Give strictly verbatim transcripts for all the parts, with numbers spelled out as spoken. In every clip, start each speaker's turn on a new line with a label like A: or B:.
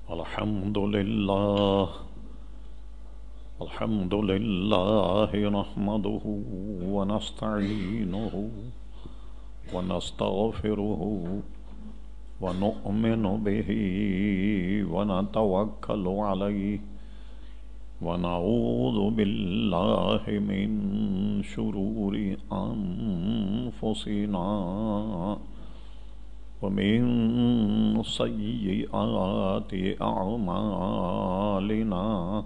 A: الحمد لله الحمد لله نحمده ونستعينه ونستغفره ونؤمن به ونتوكل عليه ونعوذ بالله من شرور أنفسنا ومن سيئات أعمالنا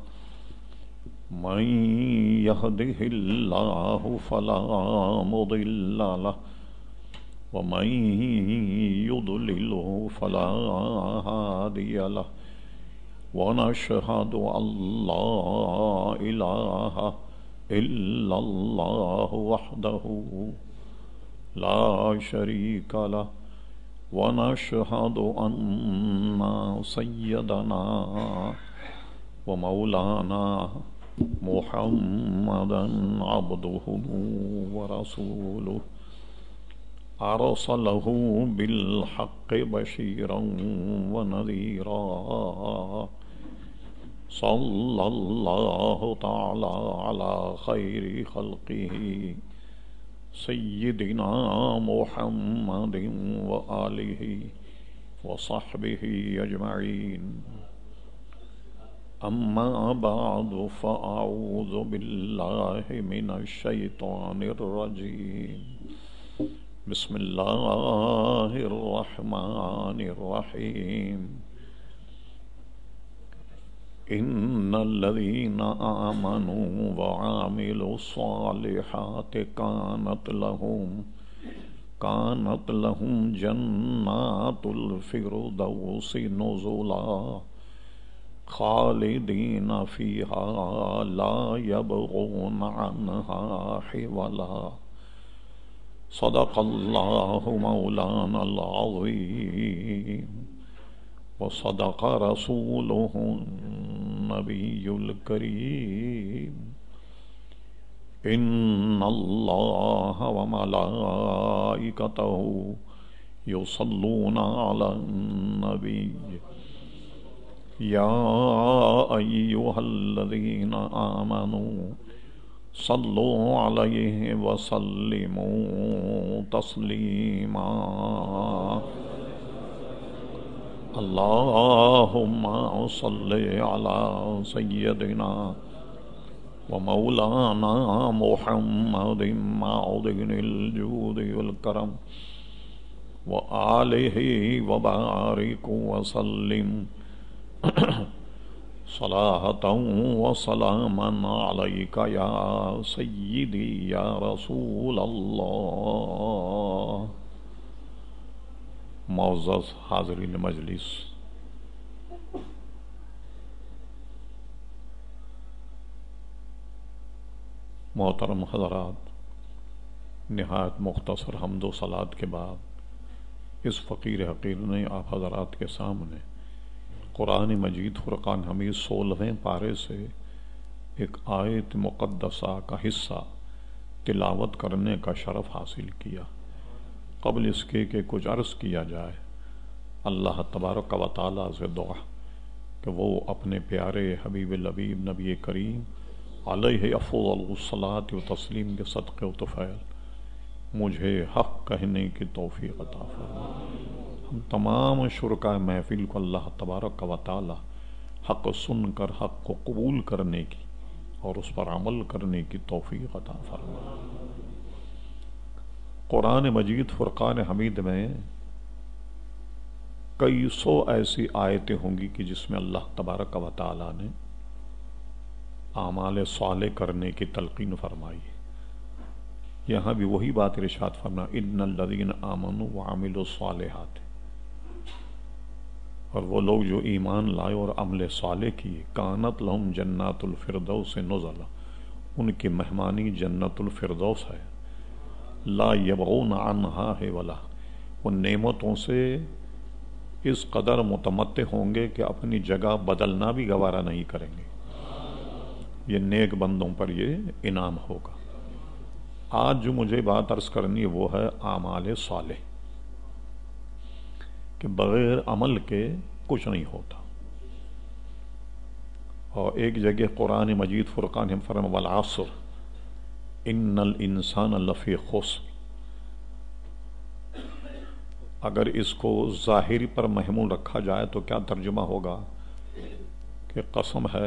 A: من يهده الله فلا مضل له ومن يضلله فلا هادي له ونشهد أن لا إله إلا الله وحده لا شريك له ونشهد أن سيدنا ومولانا محمدا عبده ورسوله أرسله بالحق بشيرا ونذيرا صلى الله تعالى على خير خلقه سيدنا محمد وآله وصحبه أجمعين أما بعد فأعوذ بالله من الشيطان الرجيم بسم الله الرحمن الرحيم إن الذين آمنوا وعملوا الصالحات كانت لهم كانت لهم جنات الفردوس نزلا خالدين فيها لا يبغون عنها حولا صدق الله مولانا العظيم وصدق رسوله النبي الكريم إن الله وملائكته يصلون على النبي يا أيها الذين آمنوا صلوا عليه وسلموا تسليما اللهم صل على سيدنا ومولانا محمد معدن الجود والكرم وآله وبارك وسلم صلاة وسلاما عليك يا سيدي يا رسول الله. معزز حاضرین مجلس، محترم حضرات، نہایت مختصر حمد و صلات کے بعد اس فقیر حقیر نے آپ حضرات کے سامنے قرآن مجید فرقان حمید سولہویں پارے سے ایک آیت مقدسہ کا حصہ تلاوت کرنے کا شرف حاصل کیا۔ قبل اس کے کہ کچھ عرض کیا جائے، اللہ تبارک و تعالیٰ سے دعا کہ وہ اپنے پیارے حبیب لبیب نبی کریم علیہ افضل الصلاۃ و تسلیم کے صدقے و طفیل مجھے حق کہنے کی توفیق عطا فرمائے۔ ہم تمام شرکاء محفل کو اللہ تبارک و تعالی حق سن کر حق کو قبول کرنے کی اور اس پر عمل کرنے کی توفیق عطا فرمائے۔ قرآن مجید فرقان حمید میں کئی سو ایسی آیتیں ہوں گی کہ جس میں اللہ تبارک و تعالی نے اعمال صالح کرنے کی تلقین فرمائی ہے۔ یہاں بھی وہی بات ارشاد فرما ان الذین آمنوا وعملوا الصالحات، اور وہ لوگ جو ایمان لائے اور عمل صالح کیے، کانت لہم جنات الفردوس نزلا، ان کی مہمانی جنت الفردوس ہے، لا یبغون عنہا حولا، وہ نعمتوں سے اس قدر متمتع ہوں گے کہ اپنی جگہ بدلنا بھی گوارا نہیں کریں گے۔ یہ نیک بندوں پر یہ انعام ہوگا۔ آج جو مجھے بات عرض کرنی ہے وہ ہے اعمال صالح، کہ بغیر عمل کے کچھ نہیں ہوتا۔ اور ایک جگہ قرآن مجید فرقان میں فرمایا والعصر ان الانسان لفی خسر. اگر اس کو ظاہری پر محمول رکھا جائے تو کیا ترجمہ ہوگا کہ قسم ہے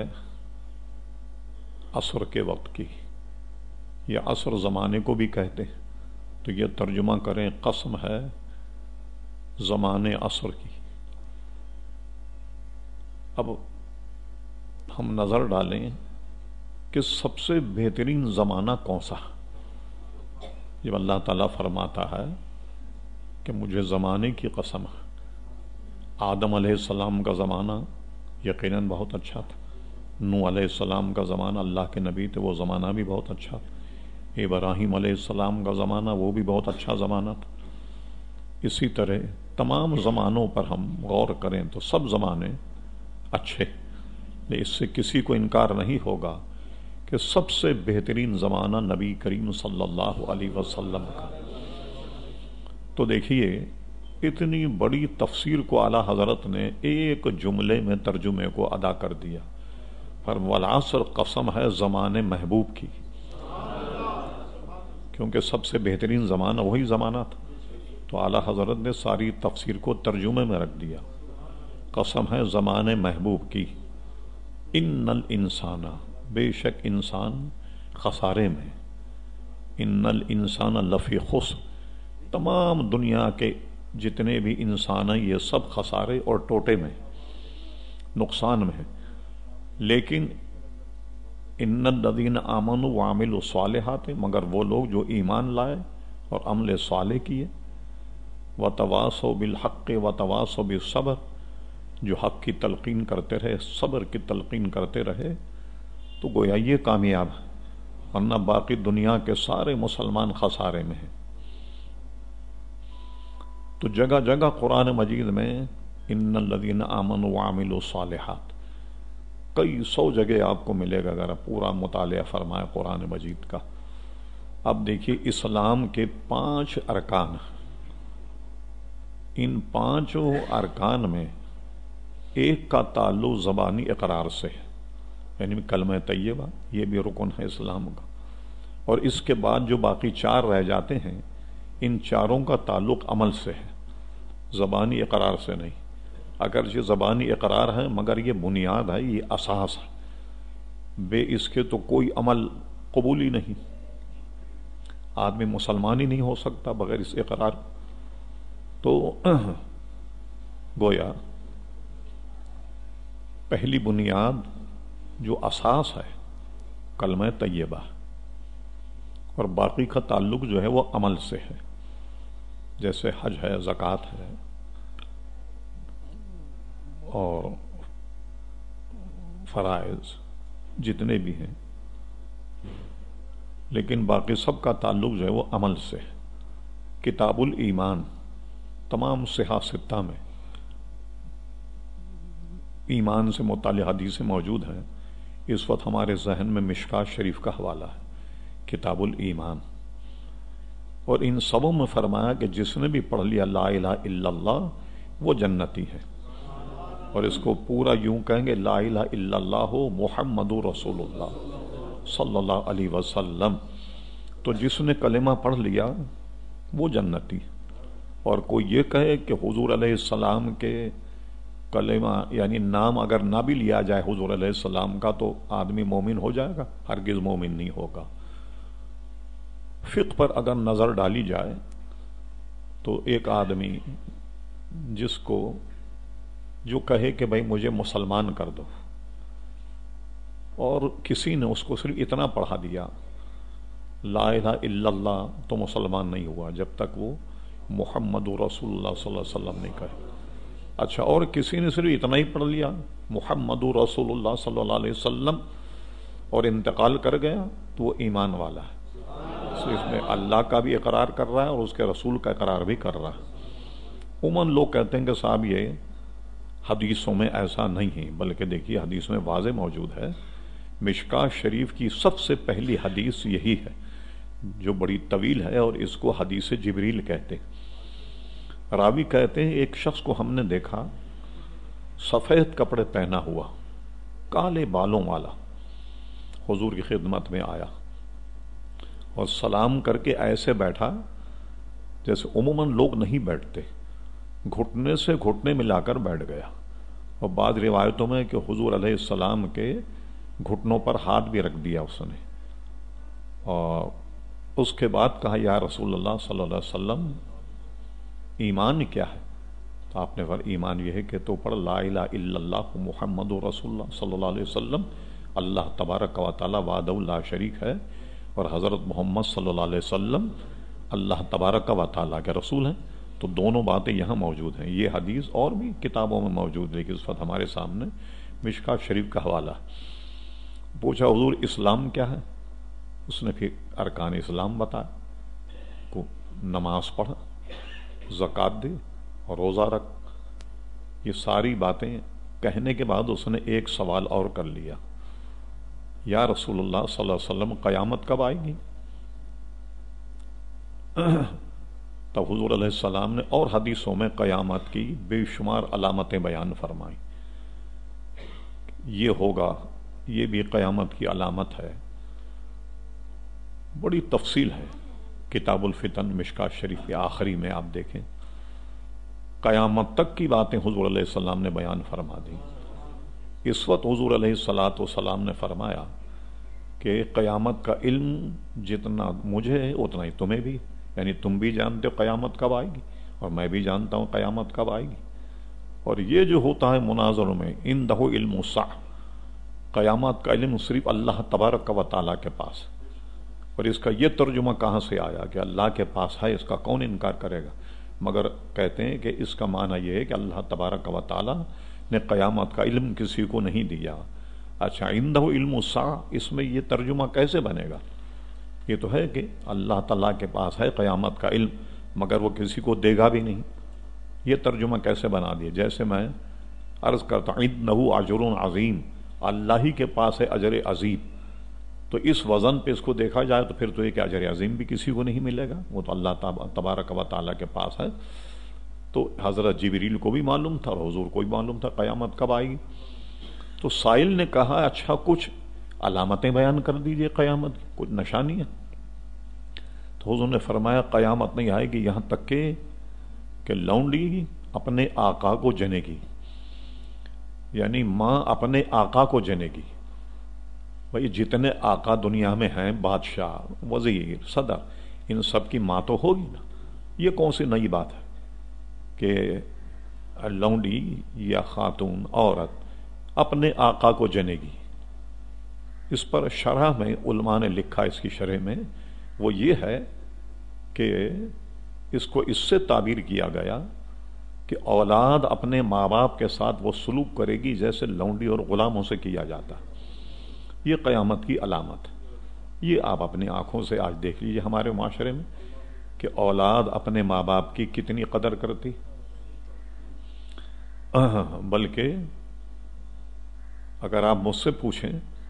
A: عصر کے وقت کی، یا عصر زمانے کو بھی کہتے ہیں، تو یہ ترجمہ کریں قسم ہے زمانے عصر کی. اب ہم نظر ڈالیں کہ سب سے بہترین زمانہ کون سا؟ جب اللہ تعالیٰ فرماتا ہے کہ مجھے زمانے کی قسم ہے، آدم علیہ السلام کا زمانہ یقیناً بہت اچھا تھا، نوح علیہ السلام کا زمانہ اللہ کے نبی تھے، وہ زمانہ بھی بہت اچھا تھا، ابراہیم علیہ السلام کا زمانہ وہ بھی بہت اچھا زمانہ تھا. اسی طرح تمام زمانوں پر ہم غور کریں تو سب زمانے اچھے، لیکن اس سے کسی کو انکار نہیں ہوگا کہ سب سے بہترین زمانہ نبی کریم صلی اللہ علیہ وسلم کا. تو دیکھیے اتنی بڑی تفسیر کو اعلیٰ حضرت نے ایک جملے میں ترجمے کو ادا کر دیا. پر والعصر قسم ہے زمانے محبوب کی، کیونکہ سب سے بہترین زمانہ وہی زمانہ تھا، تو اعلیٰ حضرت نے ساری تفسیر کو ترجمے میں رکھ دیا. قسم ہے زمانے محبوب کی، ان الانسان بے شک انسان خسارے میں، ان الانسان لفی خسر، تمام دنیا کے جتنے بھی انسان ہیں یہ سب خسارے اور ٹوٹے میں، نقصان میں. لیکن ان الذین آمنوا وعملوا الصالحات، مگر وہ لوگ جو ایمان لائے اور عمل صالح کیے، وتواصوا بالحق وتواصوا بالصبر، جو حق کی تلقین کرتے رہے، صبر کی تلقین کرتے رہے، تو گویا یہ کامیاب ہے. ورنہ باقی دنیا کے سارے مسلمان خسارے میں ہیں. تو جگہ جگہ قرآن مجید میں ان الذین آمنوا وعملوا الصالحات کئی سو جگہ آپ کو ملے گا اگر آپ پورا مطالعہ فرمائے قرآن مجید کا. اب دیکھیے اسلام کے پانچ ارکان، ان پانچوں ارکان میں ایک کا تعلق زبانی اقرار سے ہے، یعنی کلمہ طیبہ، یہ بھی رکن ہے اسلام کا. اور اس کے بعد جو باقی چار رہ جاتے ہیں ان چاروں کا تعلق عمل سے ہے، زبانی اقرار سے نہیں. اگرچہ زبانی اقرار ہے مگر یہ بنیاد ہے، یہ اساس ہے، بے اس کے تو کوئی عمل قبول ہی نہیں. آدمی مسلمان ہی نہیں ہو سکتا بغیر اس اقرار. تو گویا پہلی بنیاد جو اساس ہے کلمہ طیبہ، اور باقی کا تعلق جو ہے وہ عمل سے ہے، جیسے حج ہے، زکوٰۃ ہے، اور فرائض جتنے بھی ہیں. لیکن باقی سب کا تعلق جو ہے وہ عمل سے ہے. کتاب الایمان تمام صحاح ستہ میں ایمان سے متعلق حدیثیں موجود ہیں. اس وقت ہمارے ذہن میں مشکات شریف کا حوالہ ہے، کتاب الایمان. اور ان سبوں میں فرمایا کہ جس نے بھی پڑھ لیا لا الہ الا اللہ وہ جنتی ہے. اور اس کو پورا یوں کہیں گے لا الہ الا اللہ محمد رسول اللہ صلی اللہ علیہ وسلم. تو جس نے کلمہ پڑھ لیا وہ جنتی. اور کوئی یہ کہے کہ حضور علیہ السلام کے کلمہ یعنی نام اگر نہ بھی لیا جائے حضور علیہ السلام کا تو آدمی مومن ہو جائے گا، ہرگز مومن نہیں ہوگا. فقہ پر اگر نظر ڈالی جائے تو ایک آدمی جس کو جو کہے کہ بھائی مجھے مسلمان کر دو، اور کسی نے اس کو صرف اتنا پڑھا دیا لا الہ الا اللہ، تو مسلمان نہیں ہوا جب تک وہ محمد رسول اللہ صلی اللہ علیہ وسلم نہیں کہے. اچھا، اور کسی نے صرف اتنا ہی پڑھ لیا محمد رسول اللہ صلی اللہ علیہ وسلم اور انتقال کر گیا تو وہ ایمان والا ہے. اس میں اللہ کا بھی اقرار کر رہا ہے اور اس کے رسول کا اقرار بھی کر رہا ہے. عموماً لوگ کہتے ہیں کہ صاحب یہ حدیثوں میں ایسا نہیں ہے، بلکہ دیکھیے حدیث میں واضح موجود ہے. مشکاۃ شریف کی سب سے پہلی حدیث یہی ہے جو بڑی طویل ہے، اور اس کو حدیث جبریل کہتے ہیں. راوی کہتے ہیں ایک شخص کو ہم نے دیکھا سفید کپڑے پہنا ہوا کالے بالوں والا حضور کی خدمت میں آیا اور سلام کر کے ایسے بیٹھا جیسے عموماً لوگ نہیں بیٹھتے، گھٹنے سے گھٹنے ملا کر بیٹھ گیا، اور بعض روایتوں میں کہ حضور علیہ السلام کے گھٹنوں پر ہاتھ بھی رکھ دیا اس نے، اور اس کے بعد کہا یا رسول اللہ صلی اللہ علیہ وسلم ایمان کیا ہے؟ تو آپ نے فرمایا ایمان یہ ہے کہ تو پڑھ لا الہ الا اللہ محمد رسول اللہ صلی اللہ علیہ وسلم، اللہ تبارک و تعالی وحدہ لا شریک ہے، اور حضرت محمد صلی اللہ علیہ وسلم اللہ تبارک و تعالی کے رسول ہیں۔ تو دونوں باتیں یہاں موجود ہیں، یہ حدیث اور بھی کتابوں میں موجود ہے، لیکن اس وقت ہمارے سامنے مشکوٰۃ شریف کا حوالہ۔ پوچھا حضور اسلام کیا ہے؟ اس نے پھر ارکان اسلام بتایا، کو نماز پڑھ، زکوٰۃ دے اور روزہ رکھ۔ یہ ساری باتیں کہنے کے بعد اس نے ایک سوال اور کر لیا، یا رسول اللہ صلی اللہ علیہ وسلم قیامت کب آئے گی؟ تب حضور علیہ السلام نے اور حدیثوں میں قیامت کی بے شمار علامتیں بیان فرمائیں، یہ ہوگا، یہ بھی قیامت کی علامت ہے۔ بڑی تفصیل ہے، کتاب الفتن مشکوٰۃ شریف کے آخری میں آپ دیکھیں، قیامت تک کی باتیں حضور علیہ السلام نے بیان فرما دی۔ اس وقت حضور علیہ الصلاۃ والسلام نے فرمایا کہ قیامت کا علم جتنا مجھے ہے اتنا ہی تمہیں بھی، یعنی تم بھی جانتے ہو قیامت کب آئے گی اور میں بھی جانتا ہوں قیامت کب آئے گی۔ اور یہ جو ہوتا ہے مناظروں میں اندہ علم الساعہ، قیامت کا علم صرف اللہ تبارک و تعالیٰ کے پاس، اور اس کا یہ ترجمہ کہاں سے آیا کہ اللہ کے پاس ہے، اس کا کون انکار کرے گا؟ مگر کہتے ہیں کہ اس کا معنی یہ ہے کہ اللہ تبارک و تعالیٰ نے قیامت کا علم کسی کو نہیں دیا۔ اچھا عندہ علم الساعہ، اس میں یہ ترجمہ کیسے بنے گا؟ یہ تو ہے کہ اللہ تعالیٰ کے پاس ہے قیامت کا علم، مگر وہ کسی کو دے گا بھی نہیں، یہ ترجمہ کیسے بنا دیا؟ جیسے میں عرض کرتا ہوں عندہ اجر عظیم، اللہ ہی کے پاس ہے اجر عظیم، تو اس وزن پہ اس کو دیکھا جائے تو پھر تو یہ کہ اجر عظیم بھی کسی کو نہیں ملے گا، وہ تو اللہ تبارک و تعالیٰ کے پاس ہے۔ تو حضرت جبریل کو بھی معلوم تھا اور حضور کو بھی معلوم تھا قیامت کب آئے گی۔ تو سائل نے کہا اچھا کچھ علامتیں بیان کر دیجئے قیامت کی، کچھ نشانی ہے؟ تو حضور نے فرمایا قیامت نہیں آئے گی یہاں تک کہ کہ لونڈی اپنے آقا کو جنے گی، یعنی ماں اپنے آقا کو جنے گی۔ بھئی جتنے آقا دنیا میں ہیں، بادشاہ، وزیر، صدر، ان سب کی ماں تو ہوگی نا، یہ کون سی نئی بات ہے کہ لونڈی یا خاتون عورت اپنے آقا کو جنے گی؟ اس پر شرح میں علماء نے لکھا، اس کی شرح میں وہ یہ ہے کہ اس کو اس سے تعبیر کیا گیا کہ اولاد اپنے ماں باپ کے ساتھ وہ سلوک کرے گی جیسے لونڈی اور غلاموں سے کیا جاتا، یہ قیامت کی علامت۔ یہ آپ اپنی آنکھوں سے آج دیکھ لیجیے ہمارے معاشرے میں کہ اولاد اپنے ماں باپ کی کتنی قدر کرتی، بلکہ اگر آپ مجھ سے پوچھیں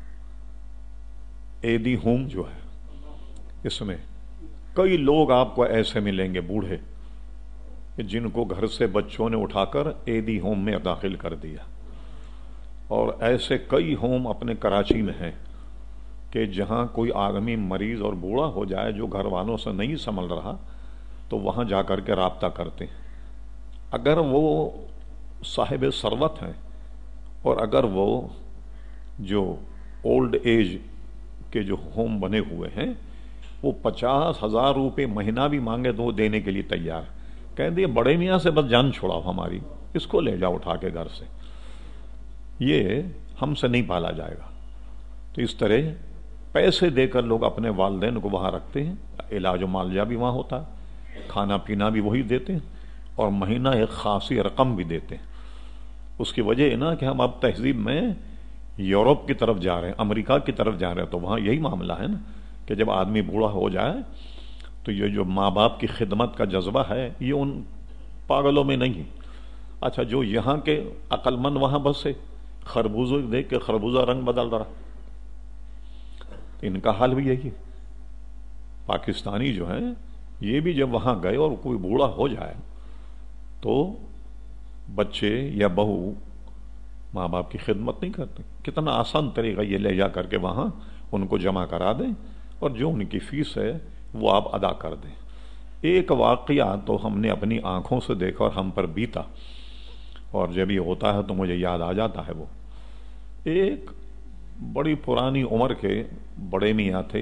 A: ایدی ہوم جو ہے، اس میں کئی لوگ آپ کو ایسے ملیں گے بوڑھے جن کو گھر سے بچوں نے اٹھا کر ایدی ہوم میں داخل کر دیا، اور ایسے کئی ہوم اپنے کراچی میں ہیں کہ جہاں کوئی آدمی مریض اور بوڑھا ہو جائے جو گھر والوں سے نہیں سنبھل رہا تو وہاں جا کر کے رابطہ کرتے ہیں۔ اگر وہ صاحب ثروت ہیں اور اگر وہ جو اولڈ ایج کے جو ہوم بنے ہوئے ہیں وہ پچاس ہزار روپے مہینہ بھی مانگے تو وہ دینے کے لیے تیار، کہہ دیں بڑے میاں سے بس جان چھوڑاؤ ہماری، اس کو لے جاؤ اٹھا کے گھر سے، یہ ہم سے نہیں پالا جائے گا۔ تو اس طرح پیسے دے کر لوگ اپنے والدین کو وہاں رکھتے ہیں، علاج و معالجہ بھی وہاں ہوتا ہے، کھانا پینا بھی وہی دیتے ہیں، اور مہینہ ایک خاصی رقم بھی دیتے ہیں۔ اس کی وجہ ہے نا کہ ہم اب تہذیب میں یورپ کی طرف جا رہے ہیں، امریکہ کی طرف جا رہے ہیں، تو وہاں یہی معاملہ ہے نا کہ جب آدمی بوڑھا ہو جائے تو یہ جو ماں باپ کی خدمت کا جذبہ ہے یہ ان پاگلوں میں نہیں ہے۔ اچھا جو یہاں کے عقل مند وہاں بس ہے، خربوزوں دیکھ کے خربوزہ رنگ بدل رہا، ان کا حال بھی یہی ہے۔ پاکستانی جو ہیں یہ بھی جب وہاں گئے اور کوئی بوڑھا ہو جائے تو بچے یا بہو ماں باپ کی خدمت نہیں کرتے. کتنا آسان طریقہ یہ لے جا کر کے وہاں ان کو جمع کرا دیں اور جو ان کی فیس ہے وہ آپ ادا کر دیں. ایک واقعہ تو ہم نے اپنی آنکھوں سے دیکھا اور ہم پر بیتا، اور جب یہ ہوتا ہے تو مجھے یاد آ جاتا ہے. وہ ایک بڑی پرانی عمر کے بڑے میاں تھے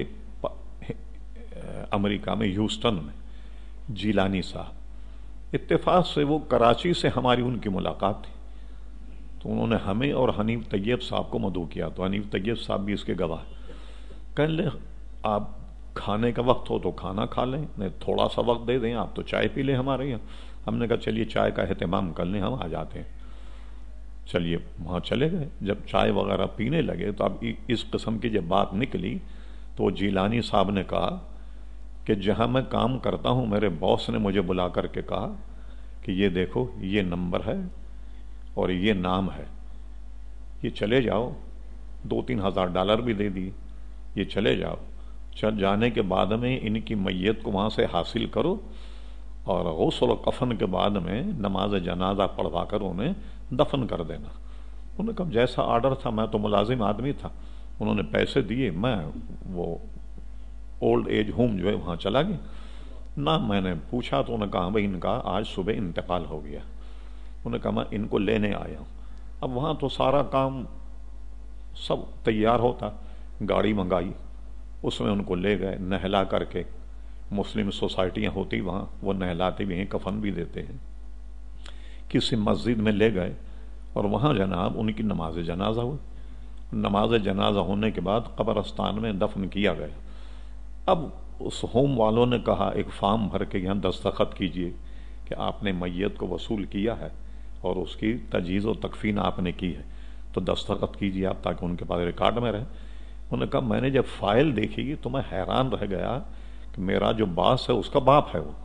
A: امریکہ میں، ہیوسٹن میں، جیلانی صاحب. اتفاق سے وہ کراچی سے ہماری ان کی ملاقات تھی، تو انہوں نے ہمیں اور حنیف طیب صاحب کو مدعو کیا. تو حنیف طیب صاحب بھی اس کے گواہ. کہنے لیں آپ کھانے کا وقت ہو تو کھانا کھا لیں، نہیں تھوڑا سا وقت دے دیں، آپ تو چائے پی لیں ہمارے یہاں. ہم نے کہا چلیے چائے کا اہتمام کر لیں، ہم آ جاتے ہیں. چلیے وہاں چلے گئے. جب چائے وغیرہ پینے لگے تو اب اس قسم کی جب بات نکلی تو جیلانی صاحب نے کہا کہ جہاں میں کام کرتا ہوں میرے باس نے مجھے بلا کر کے کہا کہ یہ دیکھو یہ نمبر ہے اور یہ نام ہے، یہ چلے جاؤ. دو تین ہزار ڈالر بھی دے دی، یہ چلے جاؤ. چل جانے کے بعد میں ان کی میت کو وہاں سے حاصل کرو اور غسل و کفن کے بعد میں نماز جنازہ پڑھوا کر انہیں دفن کر دینا. انہوں نے کہا جیسا آرڈر تھا، میں تو ملازم آدمی تھا. انہوں نے پیسے دیے، میں وہ اولڈ ایج ہوم جو ہے وہاں چلا گیا. نہ میں نے پوچھا تو انہوں نے کہا بھائی ان کا آج صبح انتقال ہو گیا. انہوں نے کہا میں ان کو لینے آیا ہوں. اب وہاں تو سارا کام سب تیار ہوتا، گاڑی منگائی، اس میں ان کو لے گئے نہلا کر کے. مسلم سوسائٹیاں ہوتی وہاں، وہ نہلاتے بھی ہیں، کفن بھی دیتے ہیں. کسی مسجد میں لے گئے اور وہاں جناب ان کی نماز جنازہ ہوئی. نماز جنازہ ہونے کے بعد قبرستان میں دفن کیا گیا. اب اس ہوم والوں نے کہا ایک فارم بھر کے یہاں دستخط کیجئے کہ آپ نے میت کو وصول کیا ہے اور اس کی تجہیز و تکفین آپ نے کی ہے، تو دستخط کیجئے آپ تاکہ ان کے پاس ریکارڈ میں رہے. انہوں نے کہا میں نے جب فائل دیکھی تو میں حیران رہ گیا کہ میرا جو باس ہے اس کا باپ ہے، وہ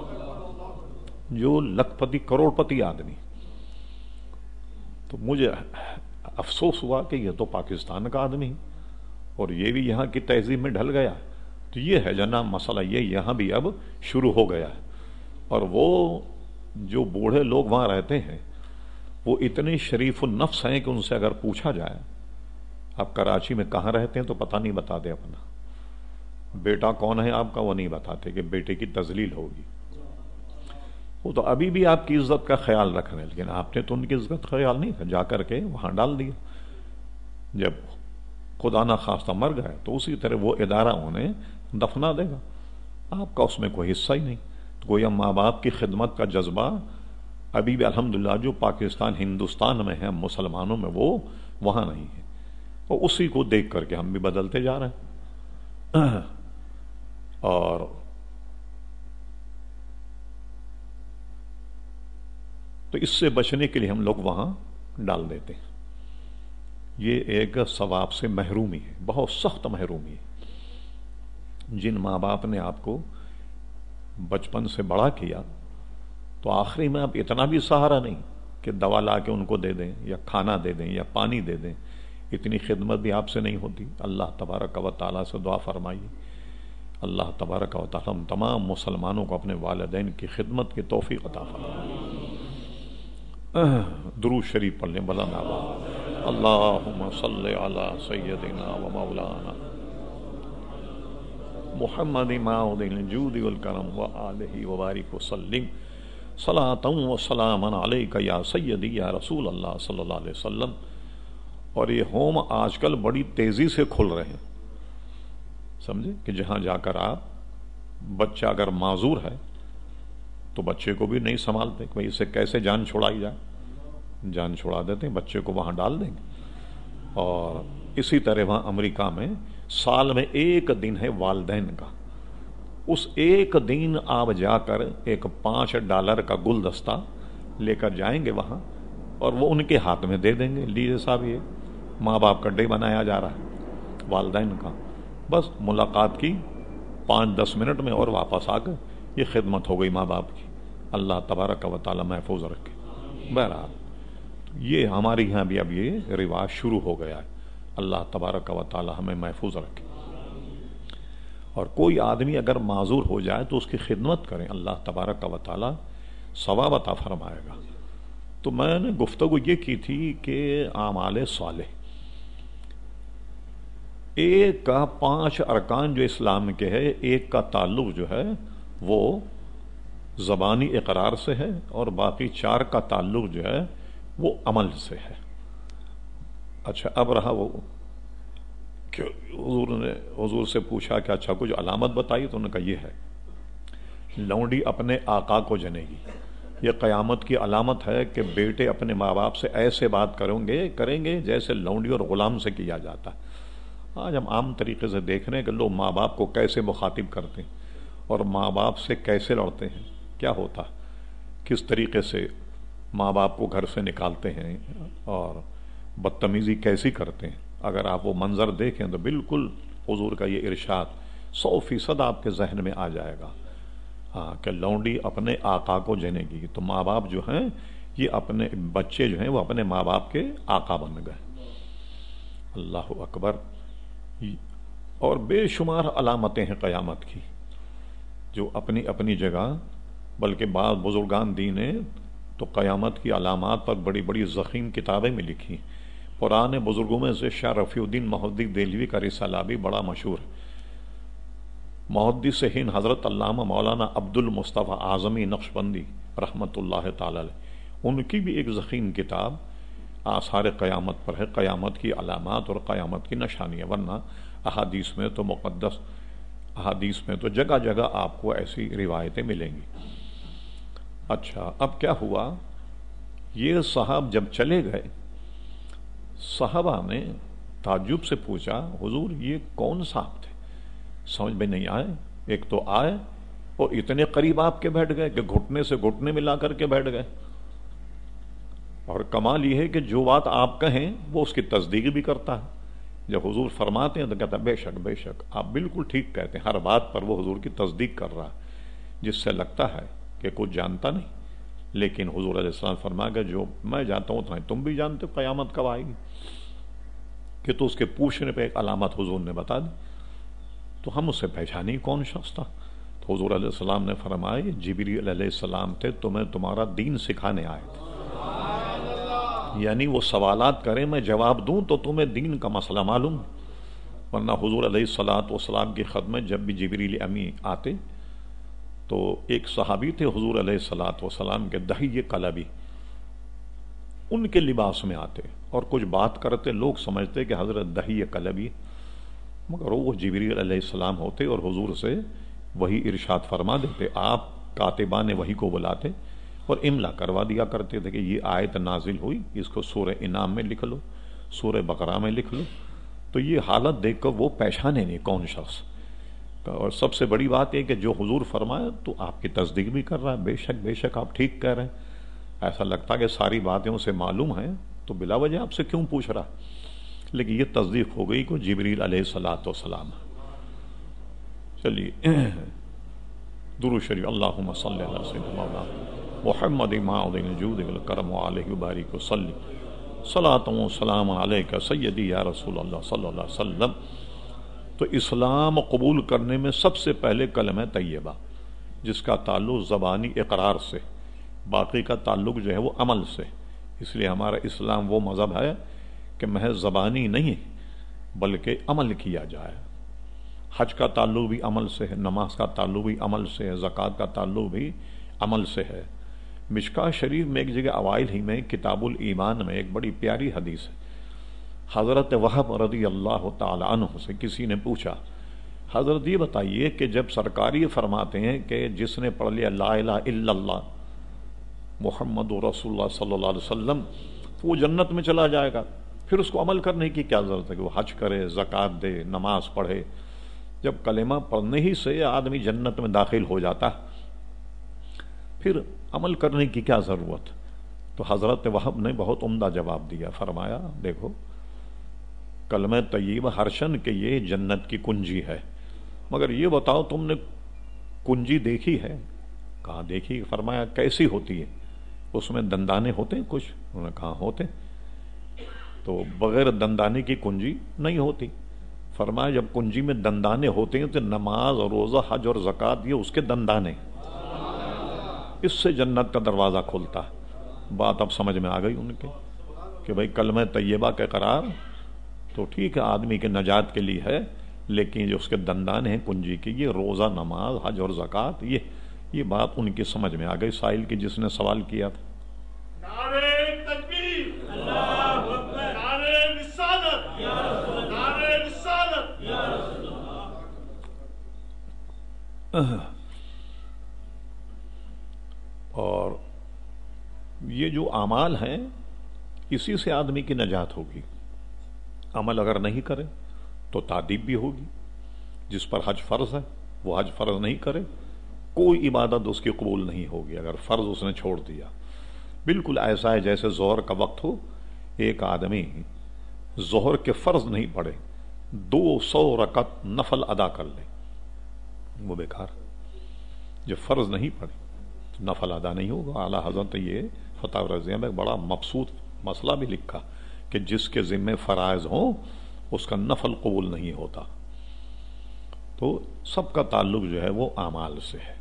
A: جو لکھ پتی کروڑ پتی آدمی. تو مجھے افسوس ہوا کہ یہ تو پاکستان کا آدمی اور یہ بھی یہاں کی تہذیب میں ڈھل گیا. تو یہ ہے جناب مسئلہ، یہ یہاں بھی اب شروع ہو گیا ہے. اور وہ جو بوڑھے لوگ وہاں رہتے ہیں وہ اتنے شریف النفس ہیں کہ ان سے اگر پوچھا جائے آپ کراچی میں کہاں رہتے ہیں تو پتہ نہیں بتاتے، اپنا بیٹا کون ہے آپ کا وہ نہیں بتاتے کہ بیٹے کی تذلیل ہوگی. وہ تو ابھی بھی آپ کی عزت کا خیال رکھ رہے ہیں، لیکن آپ نے تو ان کی عزت کا خیال نہیں کیا، جا کر کے وہاں ڈال دیا. جب خدا نہ خواستہ مر گئے تو اسی طرح وہ ادارہ انہیں دفنا دے گا، آپ کا اس میں کوئی حصہ ہی نہیں. تو گویا ماں باپ کی خدمت کا جذبہ ابھی بھی الحمدللہ جو پاکستان ہندوستان میں ہے مسلمانوں میں وہ وہاں نہیں ہے، اور اسی کو دیکھ کر کے ہم بھی بدلتے جا رہے ہیں. اور تو اس سے بچنے کے لیے ہم لوگ وہاں ڈال دیتے ہیں. یہ ایک ثواب سے محرومی ہے، بہت سخت محرومی ہے. جن ماں باپ نے آپ کو بچپن سے بڑا کیا تو آخری میں آپ اتنا بھی سہارا نہیں کہ دوا لا کے ان کو دے دیں یا کھانا دے دیں یا پانی دے دیں. اتنی خدمت بھی آپ سے نہیں ہوتی. اللہ تبارک و تعالیٰ سے دعا فرمائیے اللہ تبارک و تعالیٰ ہم تمام مسلمانوں کو اپنے والدین کی خدمت کی توفیق عطا فرمائے. درود شریف پڑھ لیں بلند آواز. اللہم صلی علی سیدنا و مولانا محمد معود الجود والکرم و آلہ وبارک وسلم صلاۃ و سلاما علیک یا سیدی یا رسول اللہ صلی اللہ علیہ وسلم. اور یہ ہوم آج کل بڑی تیزی سے کھل رہے ہیں، سمجھے کہ جہاں جا کر آپ بچہ اگر معذور ہے تو بچے کو بھی نہیں سنبھالتے کہ اسے کیسے جان چھڑائی جائے، جان چھڑا دیتے ہیں، بچے کو وہاں ڈال دیں گے. اور اسی طرح وہاں امریکہ میں سال میں ایک دن ہے والدین کا. اس ایک دن آپ جا کر ایک پانچ ڈالر کا گلدستہ لے کر جائیں گے وہاں اور وہ ان کے ہاتھ میں دے دیں گے، لیجیے صاحب یہ ماں باپ کا ڈے بنایا جا رہا ہے والدین کا. بس ملاقات کی پانچ دس منٹ میں اور واپس آ گئے، یہ خدمت ہو گئی ماں باپ کی. اللہ تبارک و تعالی محفوظ رکھے. بہرحال یہ ہمارے یہاں بھی اب یہ رواج شروع ہو گیا ہے. اللہ تبارک و تعالی ہمیں محفوظ رکھے. اور کوئی آدمی اگر معذور ہو جائے تو اس کی خدمت کریں، اللہ تبارک و تعالی ثواب عطا فرمائے گا. تو میں نے گفتگو یہ کی تھی کہ اعمال صالح ایک کا پانچ ارکان جو اسلام کے ہے، ایک کا تعلق جو ہے وہ زبانی اقرار سے ہے، اور باقی چار کا تعلق جو ہے وہ عمل سے ہے۔ اچھا اب رہا وہ کہ حضور نے حضور سے پوچھا کہ اچھا کچھ علامت بتائی، تو انہوں نے کہا یہ ہے، لونڈی اپنے آقا کو جنے گی۔ یہ قیامت کی علامت ہے کہ بیٹے اپنے ماں باپ سے ایسے بات کریں گے کریں گے جیسے لونڈی اور غلام سے کیا جاتا ہے۔ آج ہم عام طریقے سے دیکھ رہے ہیں کہ لوگ ماں باپ کو کیسے مخاطب کرتے ہیں اور ماں باپ سے کیسے لڑتے ہیں، کیا ہوتا، کس طریقے سے ماں باپ کو گھر سے نکالتے ہیں اور بدتمیزی کیسی کرتے ہیں۔ اگر آپ وہ منظر دیکھیں تو بالکل حضور کا یہ ارشاد سو فیصد آپ کے ذہن میں آ جائے گا، ہاں کہ لونڈی اپنے آقا کو جنے گی۔ تو ماں باپ جو ہیں یہ اپنے بچے جو ہیں وہ اپنے ماں باپ کے آقا بن گئے۔ اللہ اکبر۔ اور بے شمار علامتیں ہیں قیامت کی جو اپنی اپنی جگہ، بلکہ بعض بزرگان دین نے تو قیامت کی علامات پر بڑی بڑی ضخیم کتابیں میں لکھی۔ پرانے بزرگوں میں سے شاہ رفیع الدین محدث دہلوی کا رسالہ بھی بڑا مشہور ہے۔ محدث ہند حضرت علامہ مولانا عبد المصطفیٰ اعظمی نقشبندی رحمۃ اللہ تعالی علیہ، ان کی بھی ایک ضخیم کتاب آثار قیامت پر ہے، قیامت کی علامات اور قیامت کی نشانیاں۔ ورنہ احادیث میں تو مقدس احادیث میں تو جگہ جگہ آپ کو ایسی روایتیں ملیں گی۔ اچھا اب کیا ہوا، یہ صاحب جب چلے گئے، صحابہ نے تعجب سے پوچھا حضور یہ کون صاحب تھے؟ سمجھ میں نہیں آئے۔ ایک تو آئے اور اتنے قریب آپ کے بیٹھ گئے کہ گھٹنے سے گھٹنے ملا کر کے بیٹھ گئے، اور کمال یہ ہے کہ جو بات آپ کہیں وہ اس کی تصدیق بھی کرتا ہے۔ جب حضور فرماتے ہیں تو کہتا ہے بے شک بے شک آپ بالکل ٹھیک کہتے ہیں، ہر بات پر وہ حضور کی تصدیق کر رہا ہے، جس سے لگتا ہے کہ کچھ جانتا نہیں، لیکن حضور علیہ السلام فرما کہ جو میں جانتا ہوں تو تم بھی جانتے ہو قیامت کب آئے گی، کہ تو اس کے پوچھنے پہ ایک علامت حضور نے بتا دی۔ تو ہم اسے پہچانی کون شخص تھا؟ تو حضور علیہ السلام نے فرمایا جبریل علیہ السلام تھے، تمہیں تمہارا دین سکھانے آئے تھے۔ یعنی وہ سوالات کریں میں جواب دوں تو تمہیں دین کا مسئلہ معلوم، ورنہ حضور علیہ الصلوۃ والسلام کی خدمت جب بھی جبریل امی آتے تو ایک صحابی تھے حضور علیہ الصلوۃ والسلام کے دہی قلبی، ان کے لباس میں آتے اور کچھ بات کرتے، لوگ سمجھتے کہ حضرت دہی قلبی، مگر وہ جبریل علیہ السلام ہوتے اور حضور سے وہی ارشاد فرما دیتے۔ آپ کاتبان وحی کو بلاتے اور املا کروا دیا کرتے تھے کہ یہ آیت نازل ہوئی، اس کو سورہ انعام میں لکھ لو، سورہ بقرہ میں لکھ لو۔ تو یہ حالت دیکھ کر وہ پہچانے نہیں کون شخص، اور سب سے بڑی بات یہ کہ جو حضور فرمایا تو آپ کی تصدیق بھی کر رہا ہے، بے شک بے شک آپ ٹھیک کہہ رہے ہیں۔ ایسا لگتا کہ ساری باتیں اسے معلوم ہیں تو بلا وجہ آپ سے کیوں پوچھ رہا، لیکن یہ تصدیق ہو گئی کہ جبریل علیہ الصلوۃ والسلام۔ چلیے درود شریف، اللہم صلی علی سیدنا مولانا محمد معدن جود الکرم علیہ وبارک وسلم، صلاۃ و سلام علیک سیدی یا رسول اللہ صلی اللہ علیہ وسلم۔ تو اسلام قبول کرنے میں سب سے پہلے کلمہ طیبہ، جس کا تعلق زبانی اقرار سے، باقی کا تعلق جو ہے وہ عمل سے۔ اس لیے ہمارا اسلام وہ مذہب ہے کہ محض زبانی نہیں بلکہ عمل کیا جائے۔ حج کا تعلق بھی عمل سے ہے، نماز کا تعلق بھی عمل سے ہے، زکوٰۃ کا تعلق بھی عمل سے ہے۔ مشکاہ شریف میں ایک جگہ اوائل ہی میں کتاب الایمان میں ایک بڑی پیاری حدیث ہے۔ حضرت وہب رضی اللہ تعالی عنہ سے کسی نے پوچھا حضرت یہ بتائیے کہ جب سرکار یہ فرماتے ہیں کہ جس نے پڑھ لیا لا الہ الا اللہ محمد رسول اللہ صلی اللہ علیہ وسلم تو وہ جنت میں چلا جائے گا، پھر اس کو عمل کرنے کی کیا ضرورت ہے کہ وہ حج کرے، زکوٰۃ دے، نماز پڑھے؟ جب کلمہ پڑھنے ہی سے آدمی جنت میں داخل ہو جاتا پھر عمل کرنے کی کیا ضرورت؟ تو حضرت وہب نے بہت عمدہ جواب دیا، فرمایا دیکھو کلمہ طیبہ ہرشن کہ یہ جنت کی کنجی ہے، مگر یہ بتاؤ تم نے کنجی دیکھی ہے؟ کہاں دیکھی؟ فرمایا کیسی ہوتی ہے؟ اس میں دندانے ہوتے ہیں کچھ؟ انہوں نے کہا ہوتے۔ تو بغیر دندانے کی کنجی نہیں ہوتی۔ فرمایا جب کنجی میں دندانے ہوتے ہیں تو نماز اور روزہ، حج اور زکوٰۃ یہ اس کے دندانے، اس سے جنت کا دروازہ کھلتا ہے۔ بات اب سمجھ میں آ گئی ان کے کہ بھائی کلمہ طیبہ کا قرار تو ٹھیک ہے آدمی کے نجات کے لیے ہے، لیکن جو اس کے دندان ہیں کنجی کی، یہ روزہ، نماز، حج اور زکوٰۃ، یہ یہ بات ان کی سمجھ میں آ گئی سائل کی جس نے سوال کیا تھا۔
B: نعرہ تکبیر، اللہ اکبر، نعرہ رسالت، یا رسول اللہ، نعرہ رسالت، یا رسول اللہ۔
A: اور یہ جو اعمال ہیں اسی سے آدمی کی نجات ہوگی۔ عمل اگر نہیں کرے تو تعذیب بھی ہوگی۔ جس پر حج فرض ہے وہ حج فرض نہیں کرے، کوئی عبادت اس کی قبول نہیں ہوگی اگر فرض اس نے چھوڑ دیا۔ بالکل ایسا ہے جیسے ظہر کا وقت ہو، ایک آدمی ظہر کے فرض نہیں پڑے، دو سو رکعت نفل ادا کر لے، وہ بیکار۔ جب فرض نہیں پڑے تو نفل ادا نہیں ہوگا۔ اعلیٰ حضرت یہ فتح رضیہ میں بڑا مبسوط مسئلہ بھی لکھا کہ جس کے ذمہ فرائض ہوں اس کا نفل قبول نہیں ہوتا۔ تو سب کا تعلق جو ہے وہ اعمال سے ہے،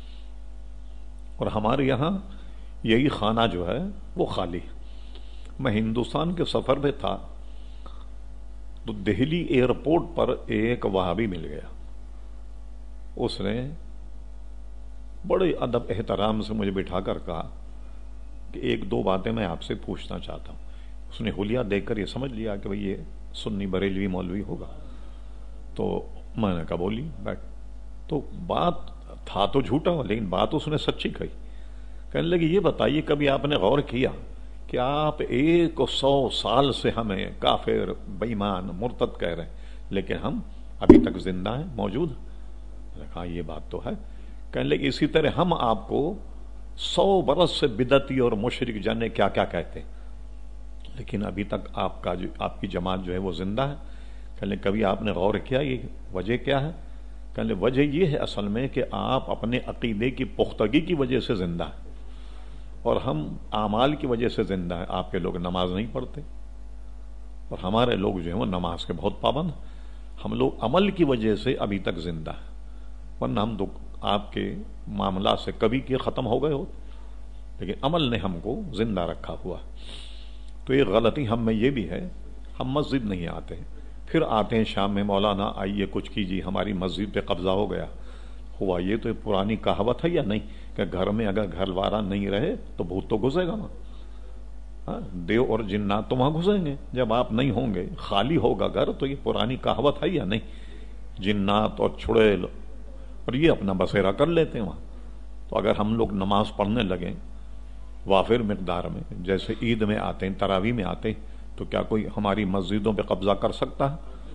A: اور ہمارے یہاں یہی خانہ جو ہے وہ خالی ہے۔ میں ہندوستان کے سفر میں تھا تو دہلی ایئرپورٹ پر ایک وہابی مل گیا، اس نے بڑے ادب احترام سے مجھے بٹھا کر کہا کہ ایک دو باتیں میں آپ سے پوچھنا چاہتا ہوں۔ اس نے حلیہ دیکھ کر یہ سمجھ لیا کہ بھئی یہ سنی بریلوی مولوی ہوگا، تو میں نے کہا بولی بیٹھ۔ تو بات تھا تو جھوٹا لیکن بات اس نے سچی کہی۔ کہنے لگی یہ بتائیے کبھی آپ نے غور کیا کہ آپ ایک سو سال سے ہمیں کافر، بے ایمان، مرتد کہہ رہے ہیں لیکن ہم ابھی تک زندہ ہیں، موجود ہیں؟ میں نے کہا یہ بات تو ہے۔ کہنے لگی اسی طرح ہم آپ کو سو برس سے بدعتی اور مشرک جانے کیا کیا کہتے ہیں، لیکن ابھی تک آپ کا جو آپ کی جماعت جو ہے وہ زندہ ہے۔ کہنے لگے کبھی آپ نے غور کیا یہ وجہ کیا ہے؟ کہنے لگے وجہ یہ ہے اصل میں کہ آپ اپنے عقیدے کی پختگی کی وجہ سے زندہ ہیں، اور ہم اعمال کی وجہ سے زندہ ہیں۔ آپ کے لوگ نماز نہیں پڑھتے اور ہمارے لوگ جو ہیں وہ نماز کے بہت پابند ہیں۔ ہم لوگ عمل کی وجہ سے ابھی تک زندہ ہیں، ورنہ ہم تو آپ کے معاملات سے کبھی کے ختم ہو گئے ہو، لیکن عمل نے ہم کو زندہ رکھا ہوا۔ تو یہ غلطی ہم میں یہ بھی ہے، ہم مسجد نہیں آتے ہیں، پھر آتے ہیں شام میں مولانا آئیے کچھ کیجیے، ہماری مسجد پہ قبضہ ہو گیا ہوا۔ یہ تو پرانی کہاوت ہے یا نہیں کہ گھر میں اگر گھر وارا نہیں رہے تو بھوت تو گھسے گا وہاں، ہاں دیو اور جنات تو وہاں گھسیں گے جب آپ نہیں ہوں گے، خالی ہوگا گھر۔ تو یہ پرانی کہاوت ہے یا نہیں؟ جنات اور چھڑیل اور یہ اپنا بسیرا کر لیتے ہیں وہاں۔ تو اگر ہم لوگ نماز پڑھنے لگیں وافر مقدار میں، جیسے عید میں آتے ہیں، تراویح میں آتے ہیں، تو کیا کوئی ہماری مسجدوں پہ قبضہ کر سکتا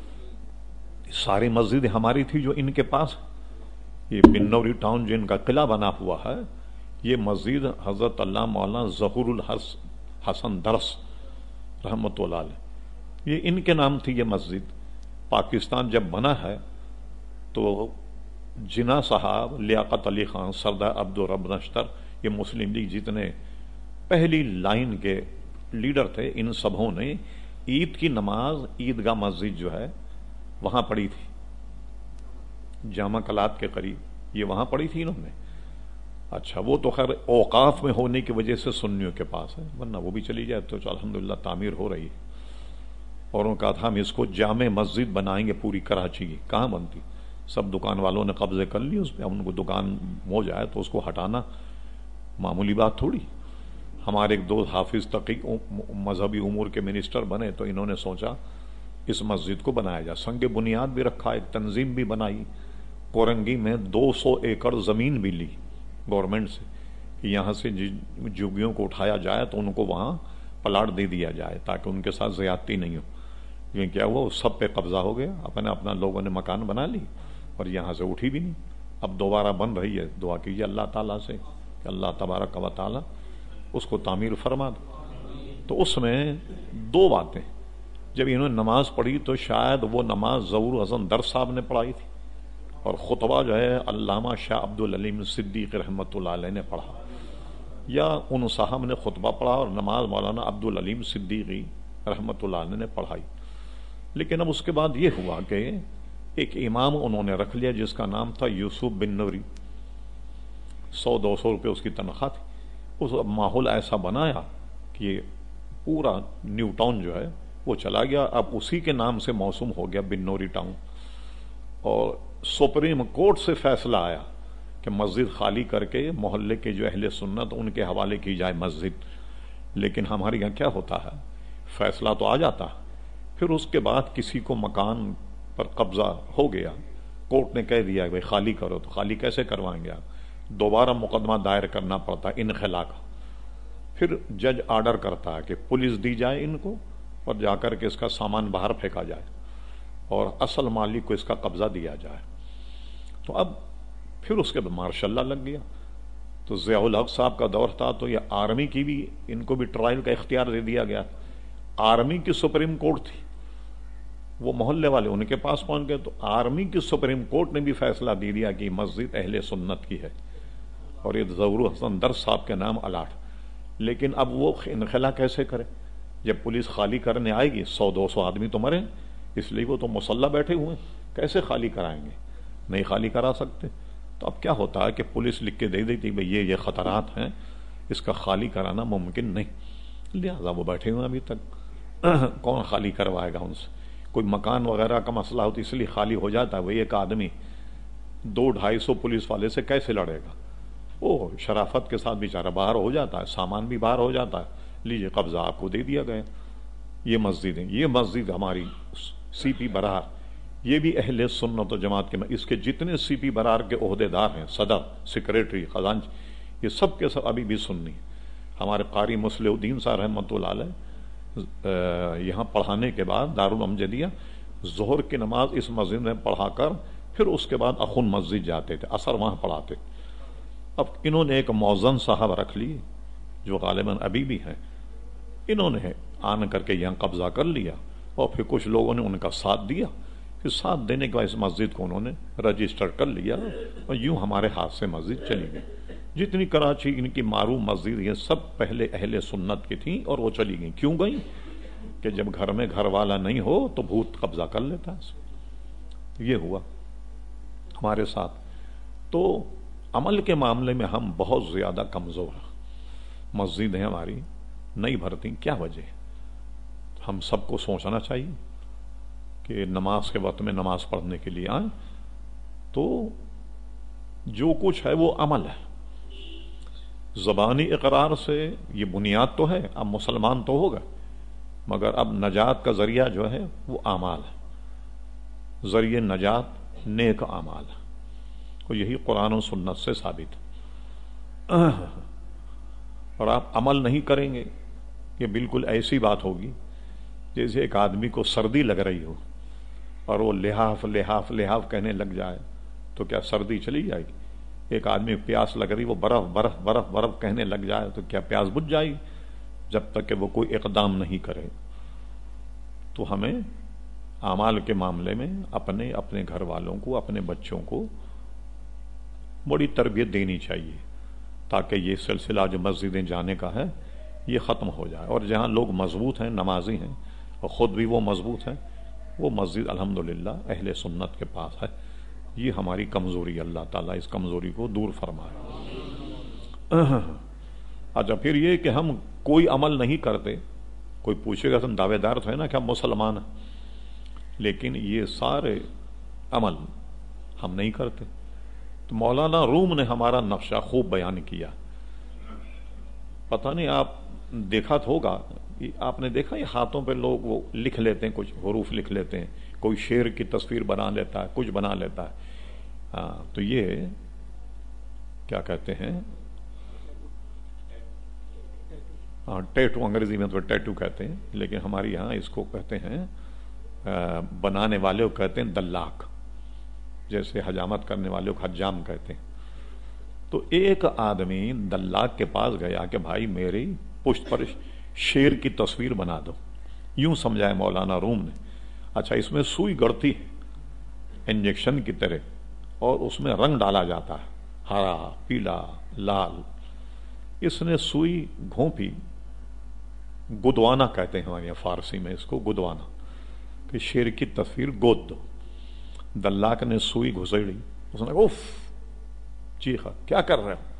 A: ہے؟ ساری مسجد ہماری تھی جو ان کے پاس، یہ بنوری ٹاؤن جن کا قلعہ بنا ہوا ہے، یہ مسجد حضرت اللہ مولانا ظہور الحسن درس رحمۃ اللہ علیہ، یہ ان کے نام تھی یہ مسجد۔ پاکستان جب بنا ہے تو جناح صاحب، لیاقت علی خان، سردار عبدالرب نشتر، یہ مسلم لیگ جتنے پہلی لائن کے لیڈر تھے، ان سبوں نے عید کی نماز عیدگاہ مسجد جو ہے وہاں پڑھی تھی، جامع کلات کے قریب، یہ وہاں پڑھی تھی انہوں نے۔ اچھا وہ تو خیر اوقاف میں ہونے کی وجہ سے سنیوں کے پاس ہے، ورنہ وہ بھی چلی جائے تو الحمدللہ تعمیر ہو رہی ہے۔ اور انہوں نے کہا تھا ہم اس کو جامع مسجد بنائیں گے پوری کراچی کی، کہاں بنتی؟ سب دکان والوں نے قبضے کر لی اس پہ، ان کو دکان ہو جائے تو اس کو ہٹانا معمولی بات تھوڑی۔ ہمارے ایک دو حافظ تقی مذہبی امور کے منسٹر بنے تو انہوں نے سوچا اس مسجد کو بنایا جائے، سنگ بنیاد بھی رکھا، ایک تنظیم بھی بنائی، کورنگی میں دو سو ایکڑ زمین بھی لی گورنمنٹ سے کہ یہاں سے جھگیوں کو اٹھایا جائے تو ان کو وہاں پلاٹ دے دیا جائے تاکہ ان کے ساتھ زیادتی نہیں ہو۔ یہ کیا ہوا، سب پہ قبضہ ہو گیا، اپنا اپنا لوگوں نے مکان بنا لی اور یہاں سے اٹھی بھی نہیں۔ اب دوبارہ بن رہی ہے، دعا کیجیے اللہ تعالیٰ سے کہ اللہ تبارک و تعالیٰ اس کو تعمیر فرما دے۔ تو اس میں دو باتیں، جب انہوں نے نماز پڑھی تو شاید وہ نماز ظہور حسن در صاحب نے پڑھائی تھی، اور خطبہ جو ہے علامہ شاہ عبدالعلیم صدیق رحمۃ اللہ علیہ نے پڑھا، یا ان صاحب نے خطبہ پڑھا اور نماز مولانا عبدالعلیم صدیقی رحمۃ اللہ علیہ نے پڑھائی۔ لیکن اب اس کے بعد یہ ہوا کہ ایک امام انہوں نے رکھ لیا جس کا نام تھا یوسف بن نوری، سو دو سو روپے اس کی تنخواہ تھی، اس ماحول ایسا بنایا کہ پورا نیو ٹاؤن جو ہے وہ چلا گیا، اب اسی کے نام سے موسوم ہو گیا بنوری ٹاؤن. اور سپریم کورٹ سے فیصلہ آیا کہ مسجد خالی کر کے محلے کے جو اہل سنت ان کے حوالے کی جائے مسجد. لیکن ہمارے یہاں کیا ہوتا ہے، فیصلہ تو آ جاتا، پھر اس کے بعد کسی کو مکان پر قبضہ ہو گیا، کورٹ نے کہہ دیا کہ بھائی خالی کرو، تو خالی کیسے کروائیں گے آپ؟ دوبارہ مقدمہ دائر کرنا پڑتا ہے انخلا کا. پھر جج آرڈر کرتا ہے کہ پولیس دی جائے ان کو اور جا کر کے اس کا سامان باہر پھینکا جائے اور اصل مالک کو اس کا قبضہ دیا جائے. تو اب پھر اس کے بعد ماشاء اللہ لگ گیا. تو ضیاء الحق صاحب کا دور تھا تو یہ آرمی کی بھی ان کو بھی ٹرائل کا اختیار دے دیا گیا. آرمی کی سپریم کورٹ تھی، وہ محلے والے ان کے پاس پہنچ گئے تو آرمی کی سپریم کورٹ نے بھی فیصلہ دے دیا کہ مسجد اہل سنت کی ہے اور یہ ظہور حسن درس صاحب کے نام الاٹ. لیکن اب وہ انخلا کیسے کرے جب پولیس خالی کرنے آئے گی؟ سو دو سو آدمی تو مرے، اس لیے وہ تو مسلح بیٹھے ہوئے ہیں، کیسے خالی کرائیں گے؟ نہیں خالی کرا سکتے. تو اب کیا ہوتا ہے کہ پولیس لکھ کے دے دیتی بھئی یہ یہ خطرات ہیں، اس کا خالی کرانا ممکن نہیں، لہذا وہ بیٹھے ہوئے ابھی تک. کون خالی کروائے گا ان سے؟ کوئی مکان وغیرہ کا مسئلہ ہوتا اس لیے خالی ہو جاتا ہے. وہی ایک آدمی دو ڈھائی سو پولیس والے سے کیسے لڑے گا؟ وہ شرافت کے ساتھ بیچارہ باہر ہو جاتا ہے، سامان بھی باہر ہو جاتا ہے، لیجئے قبضہ آپ کو دے دیا گیا. یہ مسجدیں، یہ مسجد ہماری سی پی برار، یہ بھی اہل سنت و جماعت کے، اس کے جتنے سی پی برار کے عہدے دار ہیں، صدر، سیکریٹری، خزانچی، یہ سب کے سب ابھی بھی سنی. ہمارے قاری مصلح الدین صاحب رحمۃ اللہ علیہ یہاں پڑھانے کے بعد دارالامجدیہ ظہر کی نماز اس مسجد میں پڑھا کر پھر اس کے بعد اخن مسجد جاتے تھے، اثر وہاں پڑھاتے. اب انہوں نے ایک موزن صاحب رکھ لی جو غالباً ابھی بھی ہیں، انہوں نے آن کر کے یہاں قبضہ کر لیا اور پھر کچھ لوگوں نے ان کا ساتھ دیا. پھر ساتھ دینے کے بعد اس مسجد کو انہوں نے رجسٹر کر لیا اور یوں ہمارے ہاتھ سے مسجد چلی گئی. جتنی کراچی ان کی معروف مسجد یہ سب پہلے اہل سنت کی تھیں اور وہ چلی گئیں. کیوں گئیں؟ کہ جب گھر میں گھر والا نہیں ہو تو بھوت قبضہ کر لیتا ہے. یہ ہوا ہمارے ساتھ. تو عمل کے معاملے میں ہم بہت زیادہ کمزور ہیں. مسجدیں ہماری نہیں بھرتی، کیا وجہ؟ ہم سب کو سوچنا چاہیے کہ نماز کے وقت میں نماز پڑھنے کے لیے آئیں تو جو کچھ ہے وہ عمل ہے. زبانی اقرار سے یہ بنیاد تو ہے، اب مسلمان تو ہوگا، مگر اب نجات کا ذریعہ جو ہے وہ اعمال ہے. ذریعہ نجات نیک اعمال ہے، اور یہی قرآن و سنت سے ثابت ہے. اور آپ عمل نہیں کریں گے، یہ بالکل ایسی بات ہوگی جیسے ایک آدمی کو سردی لگ رہی ہو اور وہ لحاف لحاف لحاف کہنے لگ جائے تو کیا سردی چلی جائے گی؟ ایک آدمی پیاس لگ رہی وہ برف برف برف برف کہنے لگ جائے تو کیا پیاس بجھ جائے گی؟ جب تک کہ وہ کوئی اقدام نہیں کرے. تو ہمیں اعمال کے معاملے میں اپنے اپنے گھر والوں کو، اپنے بچوں کو بڑی تربیت دینی چاہیے تاکہ یہ سلسلہ جو مسجدیں جانے کا ہے یہ ختم ہو جائے. اور جہاں لوگ مضبوط ہیں، نمازی ہیں اور خود بھی وہ مضبوط ہیں، وہ مسجد الحمدللہ اہل سنت کے پاس ہے. یہ ہماری کمزوری، اللہ تعالیٰ اس کمزوری کو دور فرمائے. اچھا، پھر یہ کہ ہم کوئی عمل نہیں کرتے. کوئی پوچھے گا تم دعوے دار تو ہے نا کہ ہم مسلمان ہیں، لیکن یہ سارے عمل ہم نہیں کرتے. تو مولانا روم نے ہمارا نقشہ خوب بیان کیا. پتہ نہیں آپ دیکھا تو ہوگا، آپ نے دیکھا یہ ہاتھوں پہ لوگ وہ لکھ لیتے ہیں، کچھ حروف لکھ لیتے ہیں، کوئی شیر کی تصویر بنا لیتا ہے، کچھ بنا لیتا ہے. ہاں، تو یہ کیا کہتے ہیں؟ ہاں، ٹیٹو، انگریزی میں تو ٹیٹو کہتے ہیں، لیکن ہمارے یہاں اس کو کہتے ہیں بنانے والے کو کہتے ہیں دلاک، جیسے حجامت کرنے والے کو حجام کہتے ہیں. تو ایک آدمی دلاک کے پاس گیا کہ بھائی میری پشت پر شیر کی تصویر بنا دو. یوں سمجھایا مولانا روم نے. اچھا، اس میں سوئی گڑتی ہے انجیکشن کی طرح اور اس میں رنگ ڈالا جاتا ہے، ہرا، پیلا، لال. اس نے سوئی گھونپی، گدوانا کہتے ہیں ہمارے یہاں فارسی میں اس کو، گدوانا، کہ شیر کی تصویر گود دو. دلاک نے سوئی گھسیڑی، اس نے اوف چیخا، کیا کر رہے ہو؟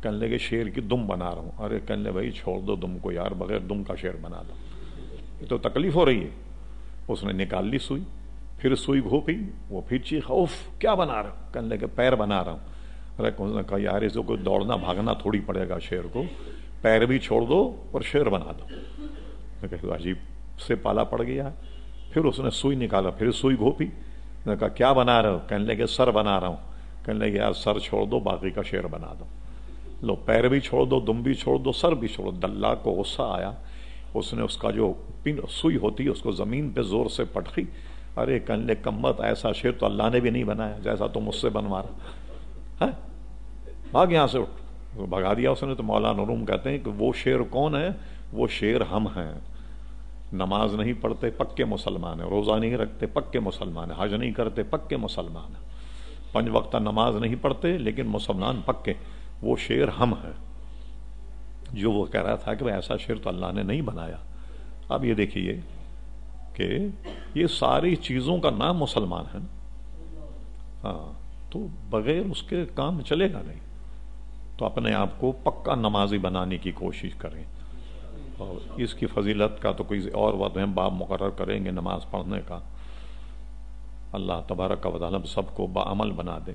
A: کہنے لگے شیر کی دم بنا رہا ہوں. ارے کہنے لگے بھائی چھوڑ دو دم کو یار, بغیر دم کا شیر بنا دو, یہ تو تکلیف ہو رہی ہے. اس نے نکال لی سوئی, پھر سوئی گھوپی, وہ پھر چیخا اوف کیا بنا رہا ہوں, کہنے لگے پیر بنا رہا ہوں. ارے کون نے کہا یار اس کو دوڑنا بھاگنا تھوڑی پڑے گا شیر کو, پیر بھی چھوڑ دو اور شیر بنا دو. میں کہا عجیب سے پالا پڑ گیا. پھر اس نے سوئی نکالا, پھر سوئی گھوپی. میں نے کہا کیا بنا رہے ہو, کہنے لگے سر بنا رہا ہوں. کہنے لگے یار سر چھوڑ دو باقی کا شیر بنا دو. لو پیر بھی چھوڑ دو, دم بھی چھوڑ دو, سر بھی چھوڑ دو. دلہ کو غصہ آیا, اس نے اس کا جو پن سوئی ہوتی ہے اس کو زمین پہ زور سے پٹکی. ارے کہنے لگے کمت ایسا شیر تو اللہ نے بھی نہیں بنایا جیسا تم مجھ سے بنوا رہا ہے, بھاگ یہاں سے اٹھ. بھگا دیا اس نے. تو مولانا روم کہتے ہیں کہ وہ شیر کون ہے, وہ شیر ہم ہیں. نماز نہیں پڑھتے پکے مسلمان ہیں, روزہ نہیں رکھتے پکے مسلمان ہیں, حج نہیں کرتے پکے مسلمان ہیں, پنج وقتہ نماز نہیں پڑھتے لیکن مسلمان پکے. وہ شیر ہم ہیں جو وہ کہہ رہا تھا کہ ایسا شیر تو اللہ نے نہیں بنایا. اب یہ دیکھیے کہ یہ ساری چیزوں کا نام مسلمان ہے, ہاں, تو بغیر اس کے کام چلے گا نہیں. تو اپنے آپ کو پکا نمازی بنانے کی کوشش کریں, اور اس کی فضیلت کا تو کوئی اور وقت ہم باب مقرر کریں گے نماز پڑھنے کا. اللہ تبارک و تعالی سب کو باعمل بنا دے.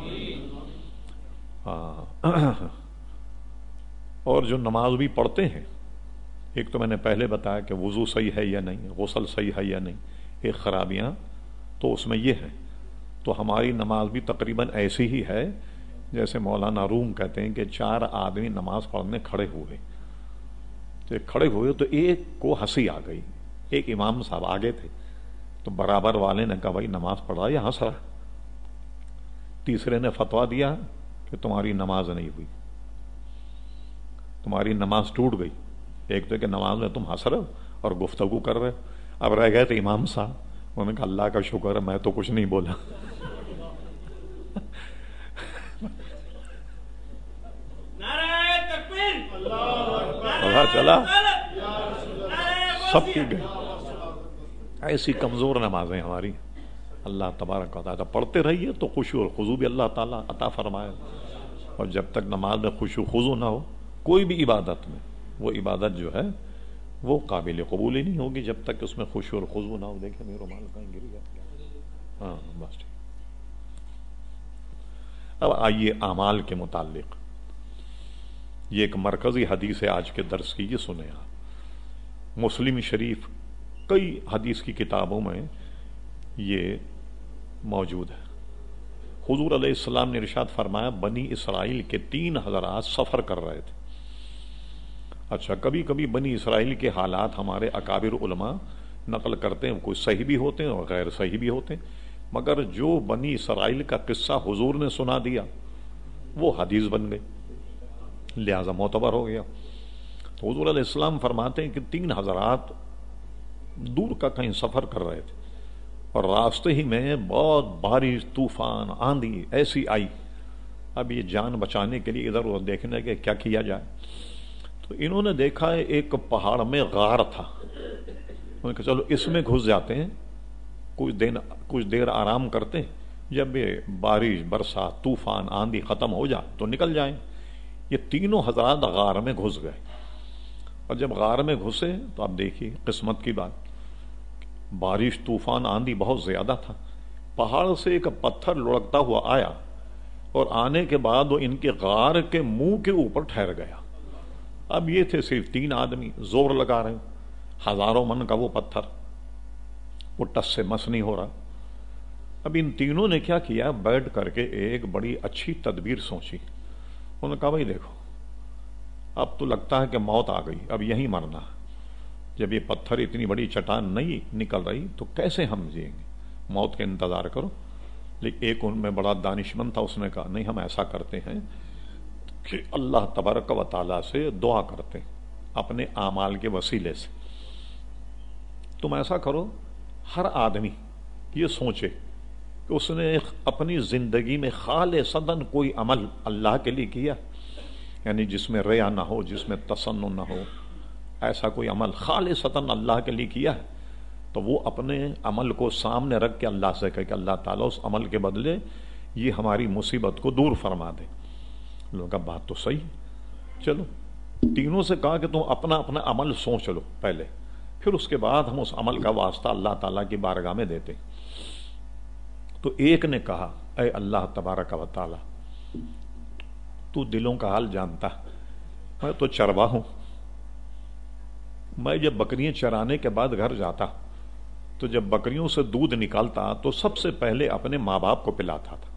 A: اور جو نماز بھی پڑھتے ہیں, ایک تو میں نے پہلے بتایا کہ وضو صحیح ہے یا نہیں, غسل صحیح ہے یا نہیں, ایک خرابیاں تو اس میں یہ ہیں. تو ہماری نماز بھی تقریباً ایسی ہی ہے جیسے مولانا روم کہتے ہیں کہ چار آدمی نماز پڑھنے کھڑے ہوئے, تو کھڑے ہوئے تو ایک کو ہنسی آ گئی. ایک امام صاحب آگے تھے تو برابر والے نے کہا بھائی نماز پڑھ رہا یا ہنس رہا. تیسرے نے فتویٰ دیا کہ تمہاری نماز نہیں ہوئی, تمہاری نماز ٹوٹ گئی. ایک تو کہ نماز میں تم ہنس رہے ہو اور گفتگو کر رہے ہو. اب رہ گئے تھے امام صاحب, انہوں نے کہا اللہ کا شکر ہے میں تو کچھ نہیں بولا. پتا چلا سب کی گئی. ایسی کمزور نمازیں ہماری. اللہ تبارک و تعالیٰ پڑھتے رہیے تو خشوع اور خضوع بھی اللہ تعالیٰ عطا فرمائے. اور جب تک نماز میں خشوع خضوع نہ ہو کوئی بھی عبادت میں, وہ عبادت جو ہے وہ قابل قبول ہی نہیں ہوگی جب تک اس میں خشوع اور خضوع نہ ہو. دیکھیں میرے رومال کہیں گر گیا. ہاں بس ٹھیک. اب آئیے اعمال کے متعلق, یہ ایک مرکزی حدیث ہے آج کے درس کی, یہ سنیں آپ. مسلم شریف کئی حدیث کی کتابوں میں یہ موجود ہے. حضور علیہ السلام نے ارشاد فرمایا بنی اسرائیل کے تین حضرات سفر کر رہے تھے. اچھا, کبھی کبھی بنی اسرائیل کے حالات ہمارے اکابر علماء نقل کرتے ہیں, کوئی صحیح بھی ہوتے ہیں اور غیر صحیح بھی ہوتے ہیں, مگر جو بنی اسرائیل کا قصہ حضور نے سنا دیا وہ حدیث بن گئی, لہذا معتبر ہو گیا. تو حضور علیہ السلام فرماتے ہیں کہ تین حضرات دور کا کہیں سفر کر رہے تھے اور راستے ہی میں بہت بارش, طوفان, آندھی ایسی آئی. اب یہ جان بچانے کے لیے ادھر ادھر دیکھنے کے کیا کیا جائے, تو انہوں نے دیکھا ایک پہاڑ میں غار تھا. انہوں نے کہا چلو اس میں گھس جاتے ہیں, کچھ دن کچھ دیر آرام کرتے ہیں, جب یہ بارش, برسات, طوفان, آندھی ختم ہو جائے تو نکل جائیں. یہ تینوں حضرات غار میں گھس گئے, اور جب غار میں گھسے تو آپ دیکھیے قسمت کی بات, بارش, طوفان, آندھی بہت زیادہ تھا. پہاڑ سے ایک پتھر لڑکتا ہوا آیا اور آنے کے بعد وہ ان کے غار کے منہ کے اوپر ٹھہر گیا. اب یہ تھے صرف تین آدمی, زور لگا رہے, ہزاروں من کا وہ پتھر, وہ ٹس سے مس نہیں ہو رہا. اب ان تینوں نے کیا کیا, بیٹھ کر کے ایک بڑی اچھی تدبیر سوچی. انہوں نے کہا بھائی دیکھو اب تو لگتا ہے کہ موت آ گئی, اب یہیں مرنا. جب یہ پتھر اتنی بڑی چٹان نہیں نکل رہی تو کیسے ہم جئیں گے, موت کے انتظار کرو. لیکن ایک ان میں بڑا دانشمند تھا, اس نے کہا نہیں ہم ایسا کرتے ہیں کہ اللہ تبارک و تعالیٰ سے دعا کرتے ہیں اپنے اعمال کے وسیلے سے. تم ایسا کرو, ہر آدمی یہ سوچے کہ اس نے اپنی زندگی میں خالصتاً کوئی عمل اللہ کے لیے کیا, یعنی جس میں ریا نہ ہو, جس میں تسنن نہ ہو, ایسا کوئی عمل خالصتاً اللہ کے لیے کیا ہے, تو وہ اپنے عمل کو سامنے رکھ کے اللہ سے کہے کہ اللہ تعالیٰ اس عمل کے بدلے یہ ہماری مصیبت کو دور فرما دے. لوگوں کا بات تو صحیح ہے، چلو تینوں سے کہا کہ تم اپنا اپنا عمل سوچ لو پہلے، پھر اس کے بعد ہم اس عمل کا واسطہ اللہ تعالیٰ کی بارگاہ میں دیتے۔ تو ایک نے کہا اے اللہ تبارک و تعالیٰ، تو دلوں کا حال جانتا، میں تو چرواہ ہوں، میں جب بکریاں چرانے کے بعد گھر جاتا تو جب بکریوں سے دودھ نکالتا تو سب سے پہلے اپنے ماں باپ کو پلاتا تھا،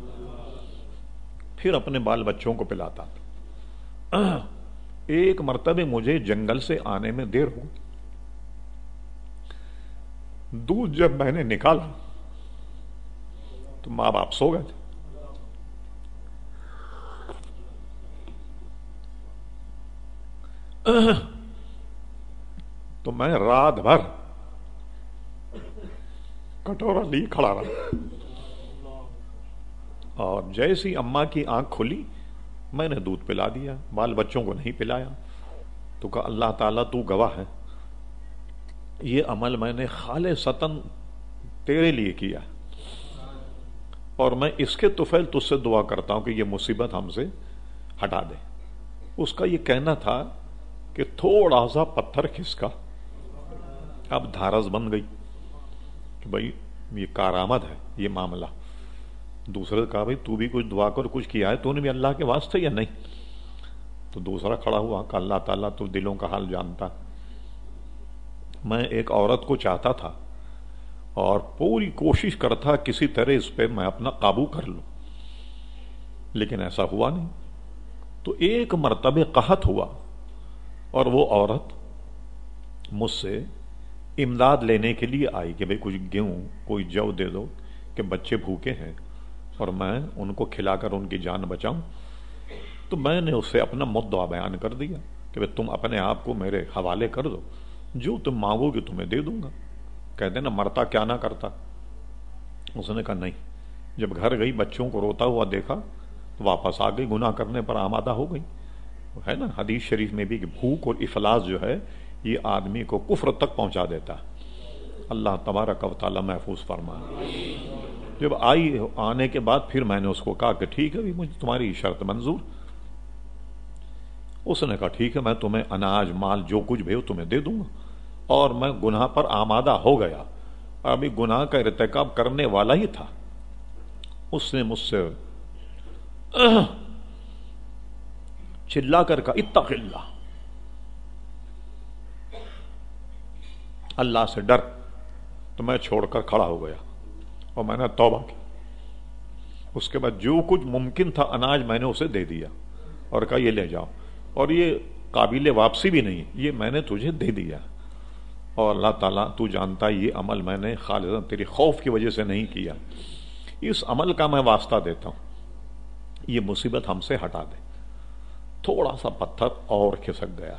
A: پھر اپنے بال بچوں کو پلاتا تھا۔ ایک مرتبہ مجھے جنگل سے آنے میں دیر ہو، دودھ جب میں نے نکالا تو ماں باپ سو گئے تھے۔ تو میں رات بھر کٹورا لی کھڑا رہا، اور جیسی اماں کی آنکھ کھلی میں نے دودھ پلا دیا، بال بچوں کو نہیں پلایا۔ تو کہا اللہ تعالیٰ تو گواہ ہے، یہ عمل میں نے خالصتاً تیرے لیے کیا، اور میں اس کے طفیل تجھ سے دعا کرتا ہوں کہ یہ مصیبت ہم سے ہٹا دے۔ اس کا یہ کہنا تھا کہ تھوڑا سا پتھر کھسکا، اب دھارس بن گئی کہ بھائی یہ کارآمد ہے یہ معاملہ۔ دوسرے نے کہا بھائی تو بھی کچھ دعا کر، کچھ کیا ہے تو نے بھی اللہ کے واسطے یا نہیں؟ تو دوسرا کھڑا ہوا کہ اللہ تعالیٰ تو دلوں کا حال جانتا، میں ایک عورت کو چاہتا تھا اور پوری کوشش کرتا کسی طرح اس پہ میں اپنا قابو کر لوں، لیکن ایسا ہوا نہیں۔ تو ایک مرتبہ قحط ہوا اور وہ عورت مجھ سے امداد لینے کے لیے آئی کہ بھئی کچھ گیہوں کوئی جو دے دو کہ بچے بھوکے ہیں اور میں ان کو کھلا کر ان کی جان بچاؤں۔ تو میں نے اسے اپنا مدعا بیان کر دیا کہ بھئی تم اپنے آپ کو میرے حوالے کر دو، جو تم مانگو گے تمہیں دے دوں گا۔ کہتے نا مرتا کیا نہ کرتا۔ اس نے کہا نہیں، جب گھر گئی بچوں کو روتا ہوا دیکھا تو واپس آ گئی، گناہ کرنے پر آمادہ ہو گئی۔ ہے نا حدیث شریف میں بھی کہ بھوک اور افلاس جو ہے یہ آدمی کو کفر تک پہنچا دیتا ہے، اللہ تبارک و تعالی محفوظ فرمائے۔ جب آئی آنے کے بعد پھر میں نے اس کو کہا کہ ٹھیک ہے مجھے تمہاری شرط منظور۔ اس نے کہا ٹھیک ہے میں تمہیں اناج مال جو کچھ بھی ہو تمہیں دے دوں گا، اور میں گناہ پر آمادہ ہو گیا، ابھی گناہ کا ارتکاب کرنے والا ہی تھا۔ اس نے مجھ سے چلا کر کہا اتق اللہ، اللہ سے ڈر۔ تو میں چھوڑ کر کھڑا ہو گیا اور میں نے توبہ کی۔ اس کے بعد جو کچھ ممکن تھا اناج میں نے اسے دے دیا اور کہا یہ لے جاؤ، اور یہ قابل واپسی بھی نہیں، یہ میں نے تجھے دے دیا، اور اللہ تعالیٰ تو جانتا یہ عمل میں نے خالصاً تیری خوف کی وجہ سے نہیں کیا، اس عمل کا میں واسطہ دیتا ہوں یہ مصیبت ہم سے ہٹا دے۔ تھوڑا سا پتھر اور کھسک گیا۔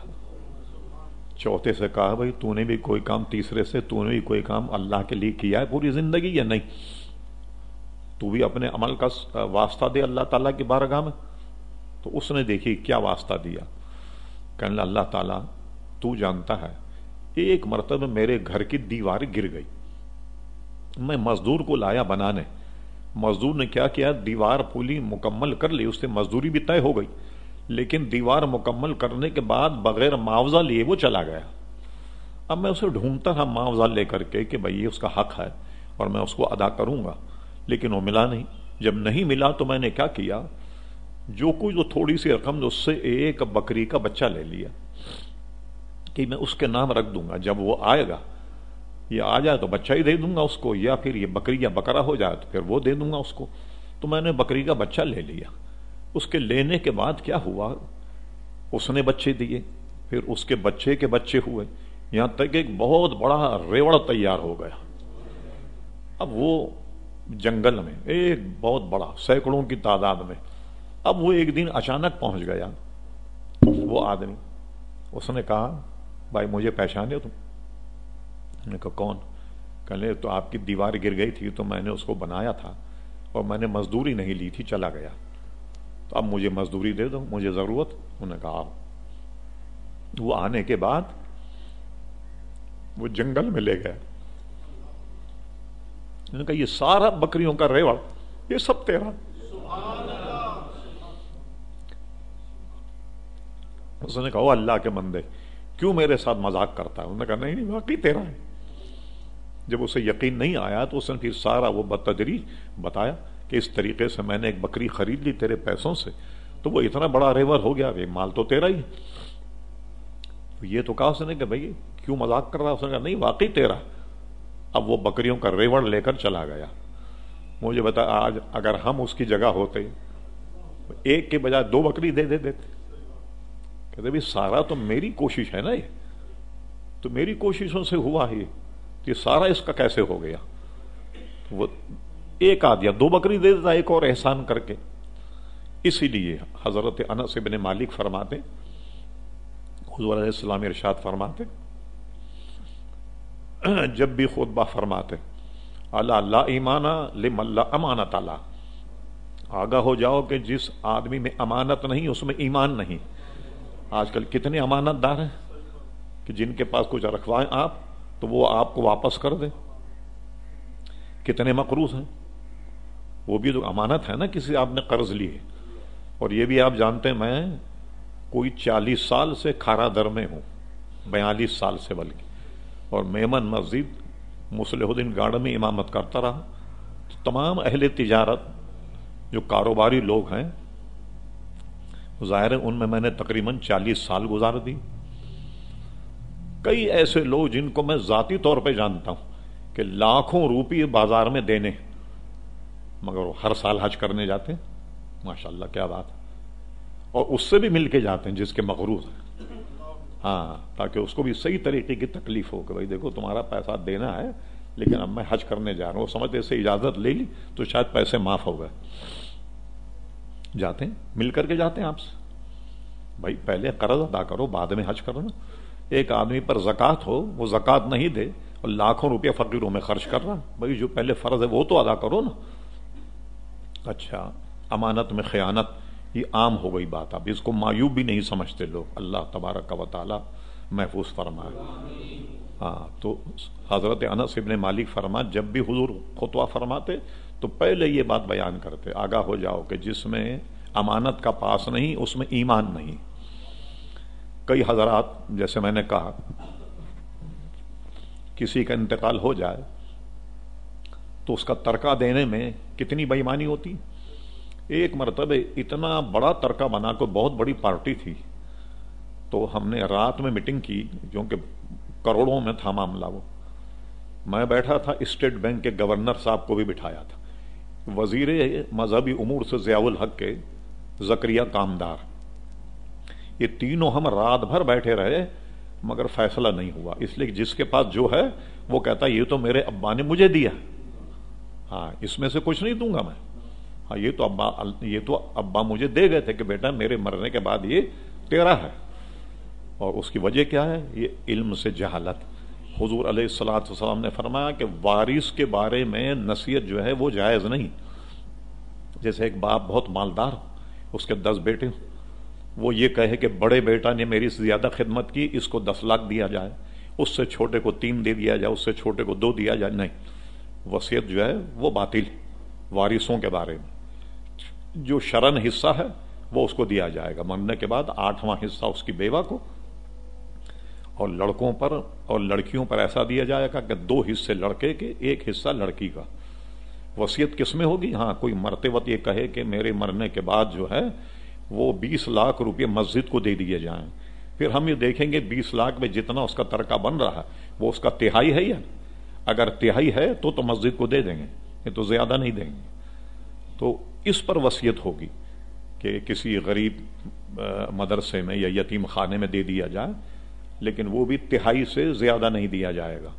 A: چوتھے سے کہا بھائی تو نے بھی کوئی کام، تیسرے سے تو نے بھی کوئی کام اللہ کے لیے کیا ہے پوری زندگی یا نہیں؟ تو بھی اپنے عمل کا واسطہ دے اللہ تعالیٰ کی بارگاہ میں۔ تو اس نے دیکھی کیا واسطہ دیا، کہنے لگا اللہ تعالیٰ تو جانتا ہے ایک مرتبہ میرے گھر کی دیوار گر گئی، میں مزدور کو لایا بنانے، مزدور نے کیا کیا دیوار پولی مکمل کر لی، اس سے مزدوری بھی طے ہو گئی، لیکن دیوار مکمل کرنے کے بعد بغیر معاوضہ لیے وہ چلا گیا۔ اب میں اسے ڈھونڈتا رہا معاوضہ لے کر کے کہ بھئی یہ اس کا حق ہے اور میں اس کو ادا کروں گا، لیکن وہ ملا نہیں۔ جب نہیں ملا تو میں نے کیا کیا، جو کچھ وہ تھوڑی سی رقم اس سے ایک بکری کا بچہ لے لیا کہ میں اس کے نام رکھ دوں گا، جب وہ آئے گا یہ آ جائے تو بچہ ہی دے دوں گا اس کو، یا پھر یہ بکری یا بکرا ہو جائے تو پھر وہ دے دوں گا اس کو۔ تو میں نے بکری کا بچہ لے لیا۔ اس کے لینے کے بعد کیا ہوا، اس نے بچے دیے، پھر اس کے بچے کے بچے ہوئے، یہاں تک ایک بہت بڑا ریوڑ تیار ہو گیا۔ اب وہ جنگل میں ایک بہت بڑا سینکڑوں کی تعداد میں، اب وہ ایک دن اچانک پہنچ گیا وہ آدمی۔ اس نے کہا بھائی مجھے پہچانے تم؟ میں نے کہا کون؟ کہنے تو آپ کی دیوار گر گئی تھی تو میں نے اس کو بنایا تھا اور میں نے مزدوری نہیں لی تھی، چلا گیا، تو اب مجھے مزدوری دے دو، مجھے ضرورت۔ انہوں نے کہا آؤ۔ وہ آنے کے بعد وہ جنگل میں لے گئے، انہوں نے کہا یہ سارا بکریوں کا ریوڑ یہ سب تیرا۔ اس نے کہا او اللہ کے بندے کیوں میرے ساتھ مذاق کرتا ہے؟ انہوں نے کہا نہیں نہیں واقعی تیرا ہے۔ جب اسے یقین نہیں آیا تو اس نے پھر سارا وہ بتدریج بتایا کہ اس طریقے سے میں نے ایک بکری خرید لی تیرے پیسوں سے، تو وہ اتنا بڑا ریور ہو گیا کہ مال تو تیرا ہی ہے۔ یہ تو کہا اس نے کہ بھائی کیوں مذاق کر رہا ہے؟ اس نے کہا نہیں واقعی تیرا۔ اب وہ بکریوں کا ریوڑ لے کر چلا گیا۔ مجھے بتا آج اگر ہم اس کی جگہ ہوتے ایک کے بجائے دو بکری دے دے دیتے، کہتے بھی سارا تو میری کوشش ہے نا، یہ تو میری کوششوں سے ہوا ہی، یہ سارا اس کا کیسے ہو گیا؟ وہ ایک آدیا دو بکری دے دیتا ایک اور احسان کر کے۔ اسی لیے حضرت انس بن مالک فرماتے، حضور علیہ السلام ارشاد فرماتے جب بھی خطبہ فرماتے اللہ لا ایمانہ لمن لا امانت اللہ، آگاہ ہو جاؤ کہ جس آدمی میں امانت نہیں اس میں ایمان نہیں۔ آج کل کتنے امانت دار ہیں کہ جن کے پاس کچھ رکھوائیں آپ تو وہ آپ کو واپس کر دیں، کتنے مقروض ہیں، وہ بھی تو امانت ہے نا، کسی آپ نے قرض لی ہے۔ اور یہ بھی آپ جانتے ہیں میں کوئی چالیس سال سے کھارا در میں ہوں، بیالیس سال سے بلکہ، اور میمن مسجد مصلح الدین گارڈن میں امامت کرتا رہا۔ تو تمام اہل تجارت جو کاروباری لوگ ہیں ظاہر ہے ان میں میں نے تقریباً چالیس سال گزار دی۔ کئی ایسے لوگ جن کو میں ذاتی طور پہ جانتا ہوں کہ لاکھوں روپے بازار میں دینے، مگر وہ ہر سال حج کرنے جاتے ہیں، ماشاءاللہ کیا بات ہے، اور اس سے بھی مل کے جاتے ہیں جس کے مقروض ہیں، ہاں، تاکہ اس کو بھی صحیح طریقے کی تکلیف ہو کہ بھائی دیکھو تمہارا پیسہ دینا ہے لیکن اب میں حج کرنے جا رہا ہوں، وہ سمجھتے اسے اجازت لے لی تو شاید پیسے معاف ہو گئے، جاتے ہیں مل کر کے جاتے ہیں آپ سے، بھائی پہلے قرض ادا کرو بعد میں حج کرنا۔ ایک آدمی پر زکوٰۃ ہو وہ زکوٰۃ نہیں دے اور لاکھوں روپیہ فقیروں میں خرچ کر رہا، بھائی جو پہلے فرض ہے وہ تو ادا کرو نا۔ اچھا، امانت میں خیانت یہ عام ہو گئی بات، اب اس کو معیوب بھی نہیں سمجھتے لوگ، اللہ تبارک و تعالی محفوظ فرمائے۔ ہاں، تو حضرت انس بن مالک فرما جب بھی حضور خطبہ فرماتے تو پہلے یہ بات بیان کرتے آگاہ ہو جاؤ کہ جس میں امانت کا پاس نہیں اس میں ایمان نہیں۔ کئی حضرات جیسے میں نے کہا کسی کا انتقال ہو جائے تو اس کا ترکہ دینے میں کتنی بے ایمانی ہوتی۔ ایک مرتبہ اتنا بڑا ترکہ بنا کو بہت بڑی پارٹی تھی، تو ہم نے رات میں میٹنگ کی کیونکہ کروڑوں میں تھا معاملہ، وہ میں بیٹھا تھا، اسٹیٹ بینک کے گورنر صاحب کو بھی بٹھایا تھا، وزیر مذہبی امور سے ضیاء الحق کے زکریا کامدار، یہ تینوں ہم رات بھر بیٹھے رہے مگر فیصلہ نہیں ہوا، اس لیے جس کے پاس جو ہے وہ کہتا یہ تو میرے ابا نے مجھے دیا، ہاں اس میں سے کچھ نہیں دوں گا میں، ہاں یہ تو ابا یہ تو ابا مجھے دے گئے تھے کہ بیٹا میرے مرنے کے بعد یہ تیرا ہے۔ اور اس کی وجہ کیا ہے؟ یہ علم سے جہالت۔ حضور علیہ الصلوۃ والسلام نے فرمایا کہ وارث کے بارے میں نصیحت جو ہے وہ جائز نہیں۔ جیسے ایک باپ بہت مالدار، اس کے دس بیٹے، وہ یہ کہے کہ بڑے بیٹا نے میری سے زیادہ خدمت کی، اس کو دس لاکھ دیا جائے، اس سے چھوٹے کو تین دے دیا جائے، اس سے چھوٹے کو دو دیا جائے، نہیں، وصیت جو ہے وہ باطل۔ وارثوں کے بارے میں جو شرن حصہ ہے وہ اس کو دیا جائے گا، مرنے کے بعد آٹھواں حصہ اس کی بیوہ کو، اور لڑکوں پر اور لڑکیوں پر ایسا دیا جائے گا کہ دو حصے لڑکے کے ایک حصہ لڑکی کا۔ وصیت کس میں ہوگی؟ ہاں کوئی مرتے وقت یہ کہے کہ میرے مرنے کے بعد جو ہے وہ بیس لاکھ روپے مسجد کو دے دیے جائیں، پھر ہم یہ دیکھیں گے بیس لاکھ میں جتنا اس کا ترکہ بن رہا ہے وہ اس کا تہائی ہے یا اگر تہائی ہے تو تو مسجد کو دے دیں گے، یہ تو زیادہ نہیں دیں گے۔ تو اس پر وصیت ہوگی کہ کسی غریب مدرسے میں یا یتیم خانے میں دے دیا جائے، لیکن وہ بھی تہائی سے زیادہ نہیں دیا جائے گا،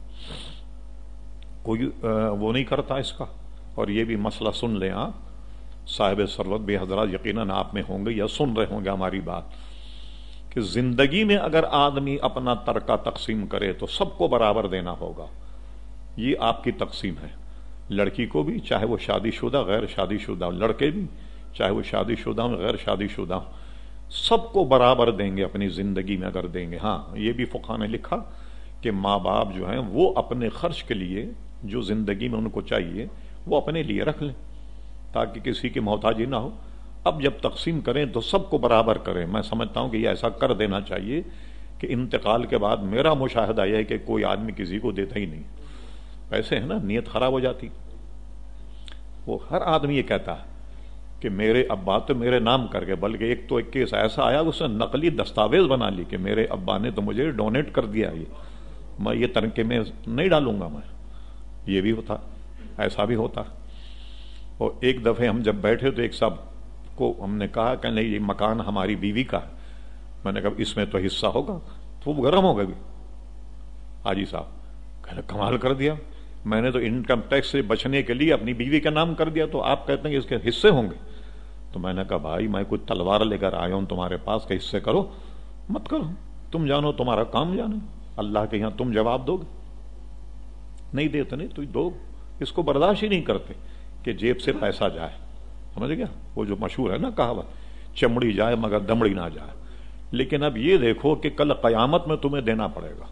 A: کوئی وہ نہیں کرتا اس کا۔ اور یہ بھی مسئلہ سن لیں آپ، صاحب ثروت بے حضرات یقیناً آپ میں ہوں گے یا سن رہے ہوں گے ہماری بات، کہ زندگی میں اگر آدمی اپنا ترکہ تقسیم کرے تو سب کو برابر دینا ہوگا، یہ آپ کی تقسیم ہے، لڑکی کو بھی چاہے وہ شادی شدہ غیر شادی شدہ، لڑکے بھی چاہے وہ شادی شدہ ہوں غیر شادی شدہ ہوں، سب کو برابر دیں گے اپنی زندگی میں اگر دیں گے۔ ہاں یہ بھی فقہ نے لکھا کہ ماں باپ جو ہیں وہ اپنے خرچ کے لیے جو زندگی میں ان کو چاہیے وہ اپنے لیے رکھ لیں تاکہ کسی کی محتاجی نہ ہو۔ اب جب تقسیم کریں تو سب کو برابر کریں. میں سمجھتا ہوں کہ یہ ایسا کر دینا چاہیے کہ انتقال کے بعد میرا مشاہدہ یہ ہے کہ کوئی آدمی کسی کو دیتا ہی نہیں. ایسے ہے نا, نیت خراب ہو جاتی. وہ ہر آدمی یہ کہتا ہے کہ میرے ابا تو میرے نام کر کے, بلکہ ایک تو ایک کیس ایسا آیا اس نے نقلی دستاویز بنا لی کہ میرے ابا نے تو مجھے ڈونیٹ کر دیا, یہ میں یہ تنکے میں نہیں ڈالوں گا. میں یہ بھی ہوتا, ایسا بھی ہوتا. اور ایک دفعہ ہم جب بیٹھے تو ایک صاحب کو ہم نے کہا کہ نہیں یہ مکان ہماری بیوی کا ہے. میں نے کہا اس میں تو حصہ ہوگا. تو وہ گرم ہو گئے حاجی صاحب, کہنے کمال کر دیا, میں نے تو انکم ٹیکس سے بچنے کے لیے اپنی بیوی کا نام کر دیا, تو آپ کہتے ہیں کہ اس کے حصے ہوں گے. تو میں نے کہا بھائی میں کوئی تلوار لے کر آیا ہوں تمہارے پاس کہ حصے کرو, مت کرو, تم جانو تمہارا کام جانے, اللہ کے یہاں تم جواب دو گے. نہیں دیتے نہیں تو دو. اس کو برداشت ہی نہیں کرتے کہ جیب سے پیسہ جائے. سمجھ گیا وہ جو مشہور ہے نا کہاوت, چمڑی جائے مگر دمڑی نہ جائے. لیکن اب یہ دیکھو کہ کل قیامت میں تمہیں دینا پڑے گا.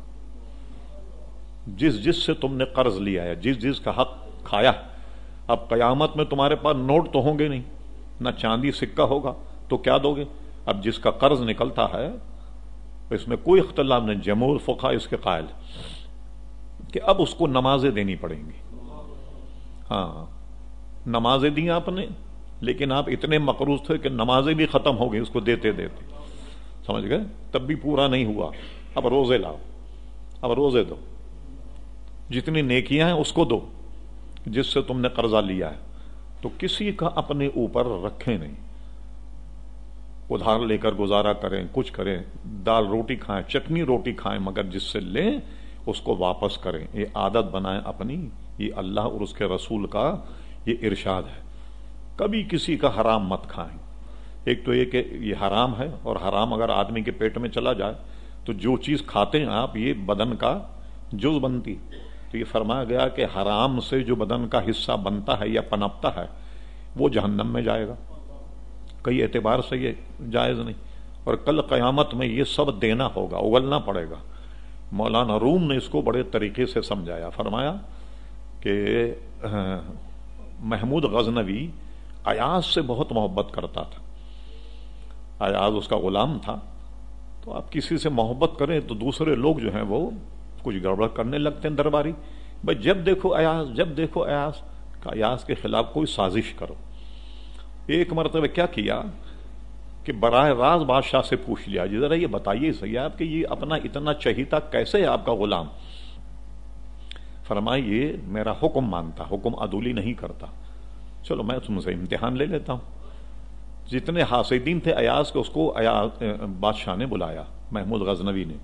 A: جس جس سے تم نے قرض لیا ہے, جس جس کا حق کھایا, اب قیامت میں تمہارے پاس نوٹ تو ہوں گے نہیں, نہ چاندی سکہ ہوگا, تو کیا دو گے؟ اب جس کا قرض نکلتا ہے اس میں کوئی اختلاف نہیں, جمہور فقہا اس کے قائل کہ اب اس کو نمازیں دینی پڑیں گی. ہاں نمازیں دی آپ نے, لیکن آپ اتنے مقروض تھے کہ نمازیں بھی ختم ہو گئی اس کو دیتے دیتے, سمجھ گئے, تب بھی پورا نہیں ہوا. اب روزے لاؤ, اب روزے دو, جتنی نیکیاں ہیں اس کو دو جس سے تم نے قرضہ لیا ہے. تو کسی کا اپنے اوپر رکھیں نہیں, ادھار لے کر گزارا کریں, کچھ کریں, دال روٹی کھائیں, چٹنی روٹی کھائیں, مگر جس سے لیں اس کو واپس کریں. یہ عادت بنائیں اپنی, یہ اللہ اور اس کے رسول کا یہ ارشاد ہے. کبھی کسی کا حرام مت کھائیں. ایک تو یہ کہ یہ حرام ہے, اور حرام اگر آدمی کے پیٹ میں چلا جائے تو جو چیز کھاتے ہیں آپ یہ بدن کا جز بنتی. تو یہ فرمایا گیا کہ حرام سے جو بدن کا حصہ بنتا ہے یا پنپتا ہے وہ جہنم میں جائے گا. کئی اعتبار سے یہ جائز نہیں. اور کل قیامت میں یہ سب دینا ہوگا, اگلنا پڑے گا. مولانا روم نے اس کو بڑے طریقے سے سمجھایا. فرمایا کہ محمود غزنوی ایاز سے بہت محبت کرتا تھا. ایاز اس کا غلام تھا. تو آپ کسی سے محبت کریں تو دوسرے لوگ جو ہیں وہ کچھ گڑبڑ کرنے لگتے ہیں درباری. بھائی جب دیکھو ایاز, جب دیکھو ایاز, ایاز کے خلاف کوئی سازش کرو. ایک مرتبہ کیا کیا کہ براہ راست بادشاہ سے پوچھ لیا, جی ذرا یہ بتائیے صحیح آپ کہ یہ اپنا اتنا چہیتا کیسے ہے آپ کا غلام؟ فرمایا یہ میرا حکم مانتا, حکم عدولی نہیں کرتا. چلو میں تم سے امتحان لے لیتا ہوں. جتنے حاسدین تھے ایاز کے, اس کو ایاز بادشاہ نے بلایا, محمود غزنوی نے.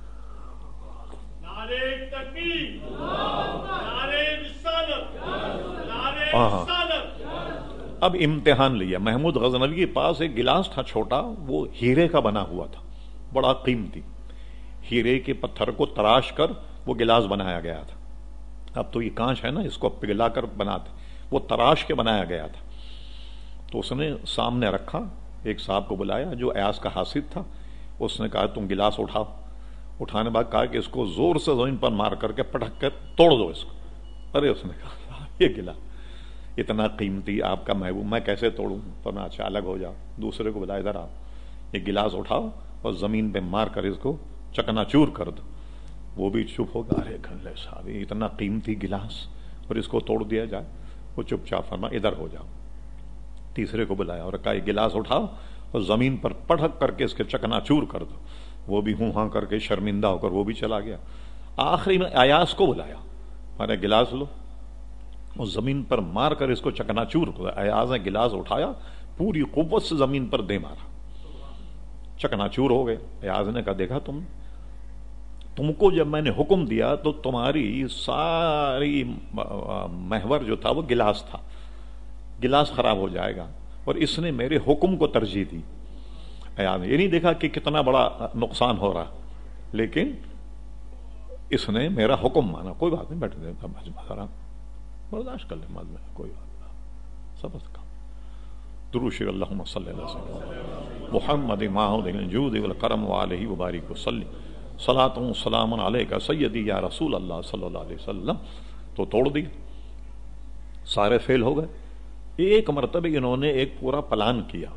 B: نعرے تکبیر, نعرے رسالت, نعرے
A: ہاں
B: رسالت.
A: اب امتحان لیا. محمود غزنوی کے پاس ایک گلاس تھا چھوٹا, وہ ہیرے کا بنا ہوا تھا, بڑا قیمتی. ہیرے کے پتھر کو تراش کر وہ گلاس بنایا گیا تھا. اب تو یہ کانچ ہے نا, اس کو پگھلا کر بناتے, وہ تراش کے بنایا گیا تھا. تو اس نے سامنے رکھا, ایک صاحب کو بلایا جو ایاز کا حاسد تھا. اس نے کہا تم گلاس اٹھاؤ. اٹھانے بعد کہا کہ اس کو زور سے زمین پر مار کر کے پٹک کر توڑ دو اس کو. ارے اس نے کہا یہ گلاس اتنا قیمتی آپ کا محبوب, میں کیسے توڑوں؟ تو میں اچھا الگ ہو جاؤ. دوسرے کو بلایا ادھر آپ, یہ گلاس اٹھاؤ اور زمین پہ مار کر اس کو چکنا چور کر دو. وہ بھی چپ ہو گیا, ارے گھنلے صاحب اتنا قیمتی گلاس اور اس کو توڑ دیا جائے. وہ چپ چاپ فرما ادھر ہو جاؤ. تیسرے کو بلایا اور کہا یہ گلاس اٹھاؤ اور زمین پر پٹک کر کے اس کے چکنا چور کر دو. وہ بھی ہوں ہاں کر کے شرمندہ ہو کر وہ بھی چلا گیا. آخری میں ایاز کو بلایا, مارے گلاس لو اور زمین پر مار کر اس کو چکنا چور کر. ایاز نے گلاس اٹھایا, پوری قوت سے زمین پر دے مارا, چکنا چور ہو گئے. ایاز نے کہا دیکھا تم تم کو جب میں نے حکم دیا تو تمہاری ساری محور جو تھا وہ گلاس تھا, گلاس خراب ہو جائے گا, اور اس نے میرے حکم کو ترجیح دی. ایاز نے یہ نہیں دیکھا کہ کتنا بڑا نقصان ہو رہا, لیکن اس نے میرا حکم مانا. کوئی بات نہیں, بیٹھ دیتا برداشت کر لیں, مد میں کوئی بات نہیں, سب کا دروش اللہم صلی اللہ علیہ وسلم محمد ماحود الجود والکرم وعلیہ وبارک وسلم صلاۃ و سلام علیک سیدی یا رسول اللہ صلی اللہ علیہ وسلم. تو توڑ دی, سارے فیل ہو گئے. ایک مرتبہ انہوں نے ایک پورا پلان کیا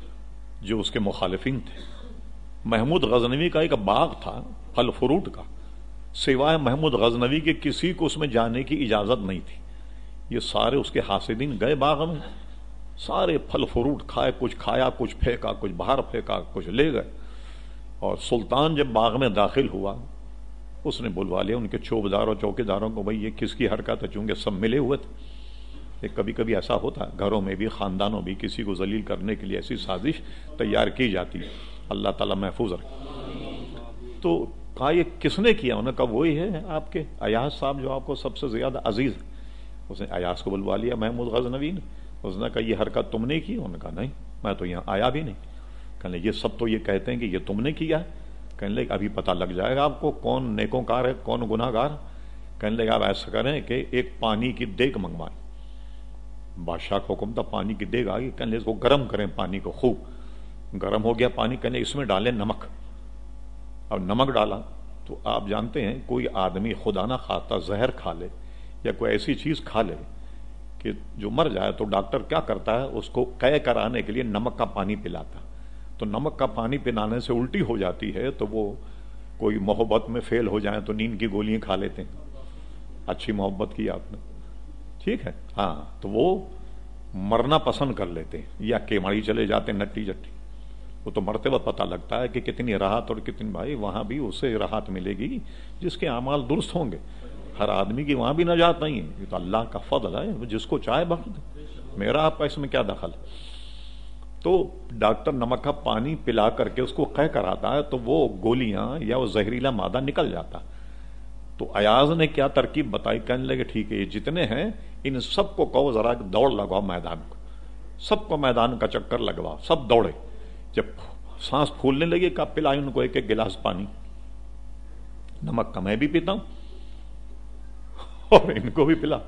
A: جو اس کے مخالفین تھے. محمود غزنوی کا ایک باغ تھا پھل فروٹ کا، سوائے محمود غزنوی کے کسی کو اس میں جانے کی اجازت نہیں تھی. یہ سارے اس کے حاسدین گئے باغ میں، سارے پھل فروٹ کھائے، کچھ کھایا، کچھ پھینکا، کچھ باہر پھینکا، کچھ لے گئے. اور سلطان جب باغ میں داخل ہوا اس نے بلوا لیا ان کے چوبداروں چوکیداروں کو، بھائی یہ کس کی حرکت ہے؟ چونکہ سب ملے ہوئے تھے. ایک کبھی کبھی ایسا ہوتا ہے گھروں میں بھی، خاندانوں بھی، کسی کو ذلیل کرنے کے لیے ایسی سازش تیار کی جاتی ہے. اللہ تعالیٰ محفوظ رکھے. تو کہا یہ کس نے کیا؟ انہوں نے کہا وہی ہے آپ کے ایاز صاحب جو آپ کو سب سے زیادہ عزیز ہے. اس نے ایاز کو بلوا لیا محمود غزنوی نے. اس نے کہا یہ حرکت تم نے کی؟ انہوں نے کہا نہیں، میں تو یہاں آیا بھی نہیں. کہنے یہ سب تو یہ کہتے ہیں کہ یہ تم نے کیا ہے. کہنے لگے ابھی پتہ لگ جائے گا آپ کو کون نیکوں کار ہے کون گناہ گار. کہنے لگے آپ ایسا کریں کہ ایک پانی کی دیگ منگوائیں. بادشاہ کا حکم تھا، پانی کی دیگ آ گئی. کہنے لگے اس کو گرم کریں، پانی کو خوب گرم ہو گیا پانی. کہنے اس میں ڈالیں نمک. اب نمک ڈالا تو آپ جانتے ہیں کوئی آدمی خدا نہ خواستہ زہر کھا لے یا کوئی ایسی چیز کھا لے کہ جو مر جائے تو ڈاکٹر کیا کرتا ہے اس کو قے کرانے کے لیے نمک کا پانی پلاتا. تو نمک کا پانی پلانے سے الٹی ہو جاتی ہے تو وہ کوئی محبت میں فیل ہو جائیں تو نیند کی گولیاں کھا لیتے ہیں. اچھی محبت کی آپ نے، ٹھیک ہے، ہاں، تو وہ مرنا پسند کر لیتے ہیں یا کیماڑی چلے جاتے ہیں نٹی جٹی. وہ تو مرتے وقت پتہ لگتا ہے کہ کتنی راحت اور کتنی، بھائی وہاں بھی اسے راحت ملے گی جس کے اعمال درست ہوں گے. ہر آدمی کی وہاں بھی نجات نہیں ہے، یہ تو اللہ کا فضل ہے، جس کو چاہے بخش دے. میرا آپ کا اس میں کیا دخل ہے؟ تو ڈاکٹر نمک کا پانی پلا کر کے اس کو قے کراتا ہے تو وہ گولیاں یا وہ زہریلا مادہ نکل جاتا. تو ایاز نے کیا ترکیب بتائی. کہنے لگے ٹھیک ہے یہ جتنے ہیں ان سب کو کہو ذرا دوڑ لگاؤ میدان کو، سب کو میدان کا چکر لگواؤ. سب دوڑے. جب سانس پھولنے لگی کہا پلائیں ان کو ایک ایک گلاس پانی. نمک کا میں بھی پیتا ہوں اور ان کو بھی پلا.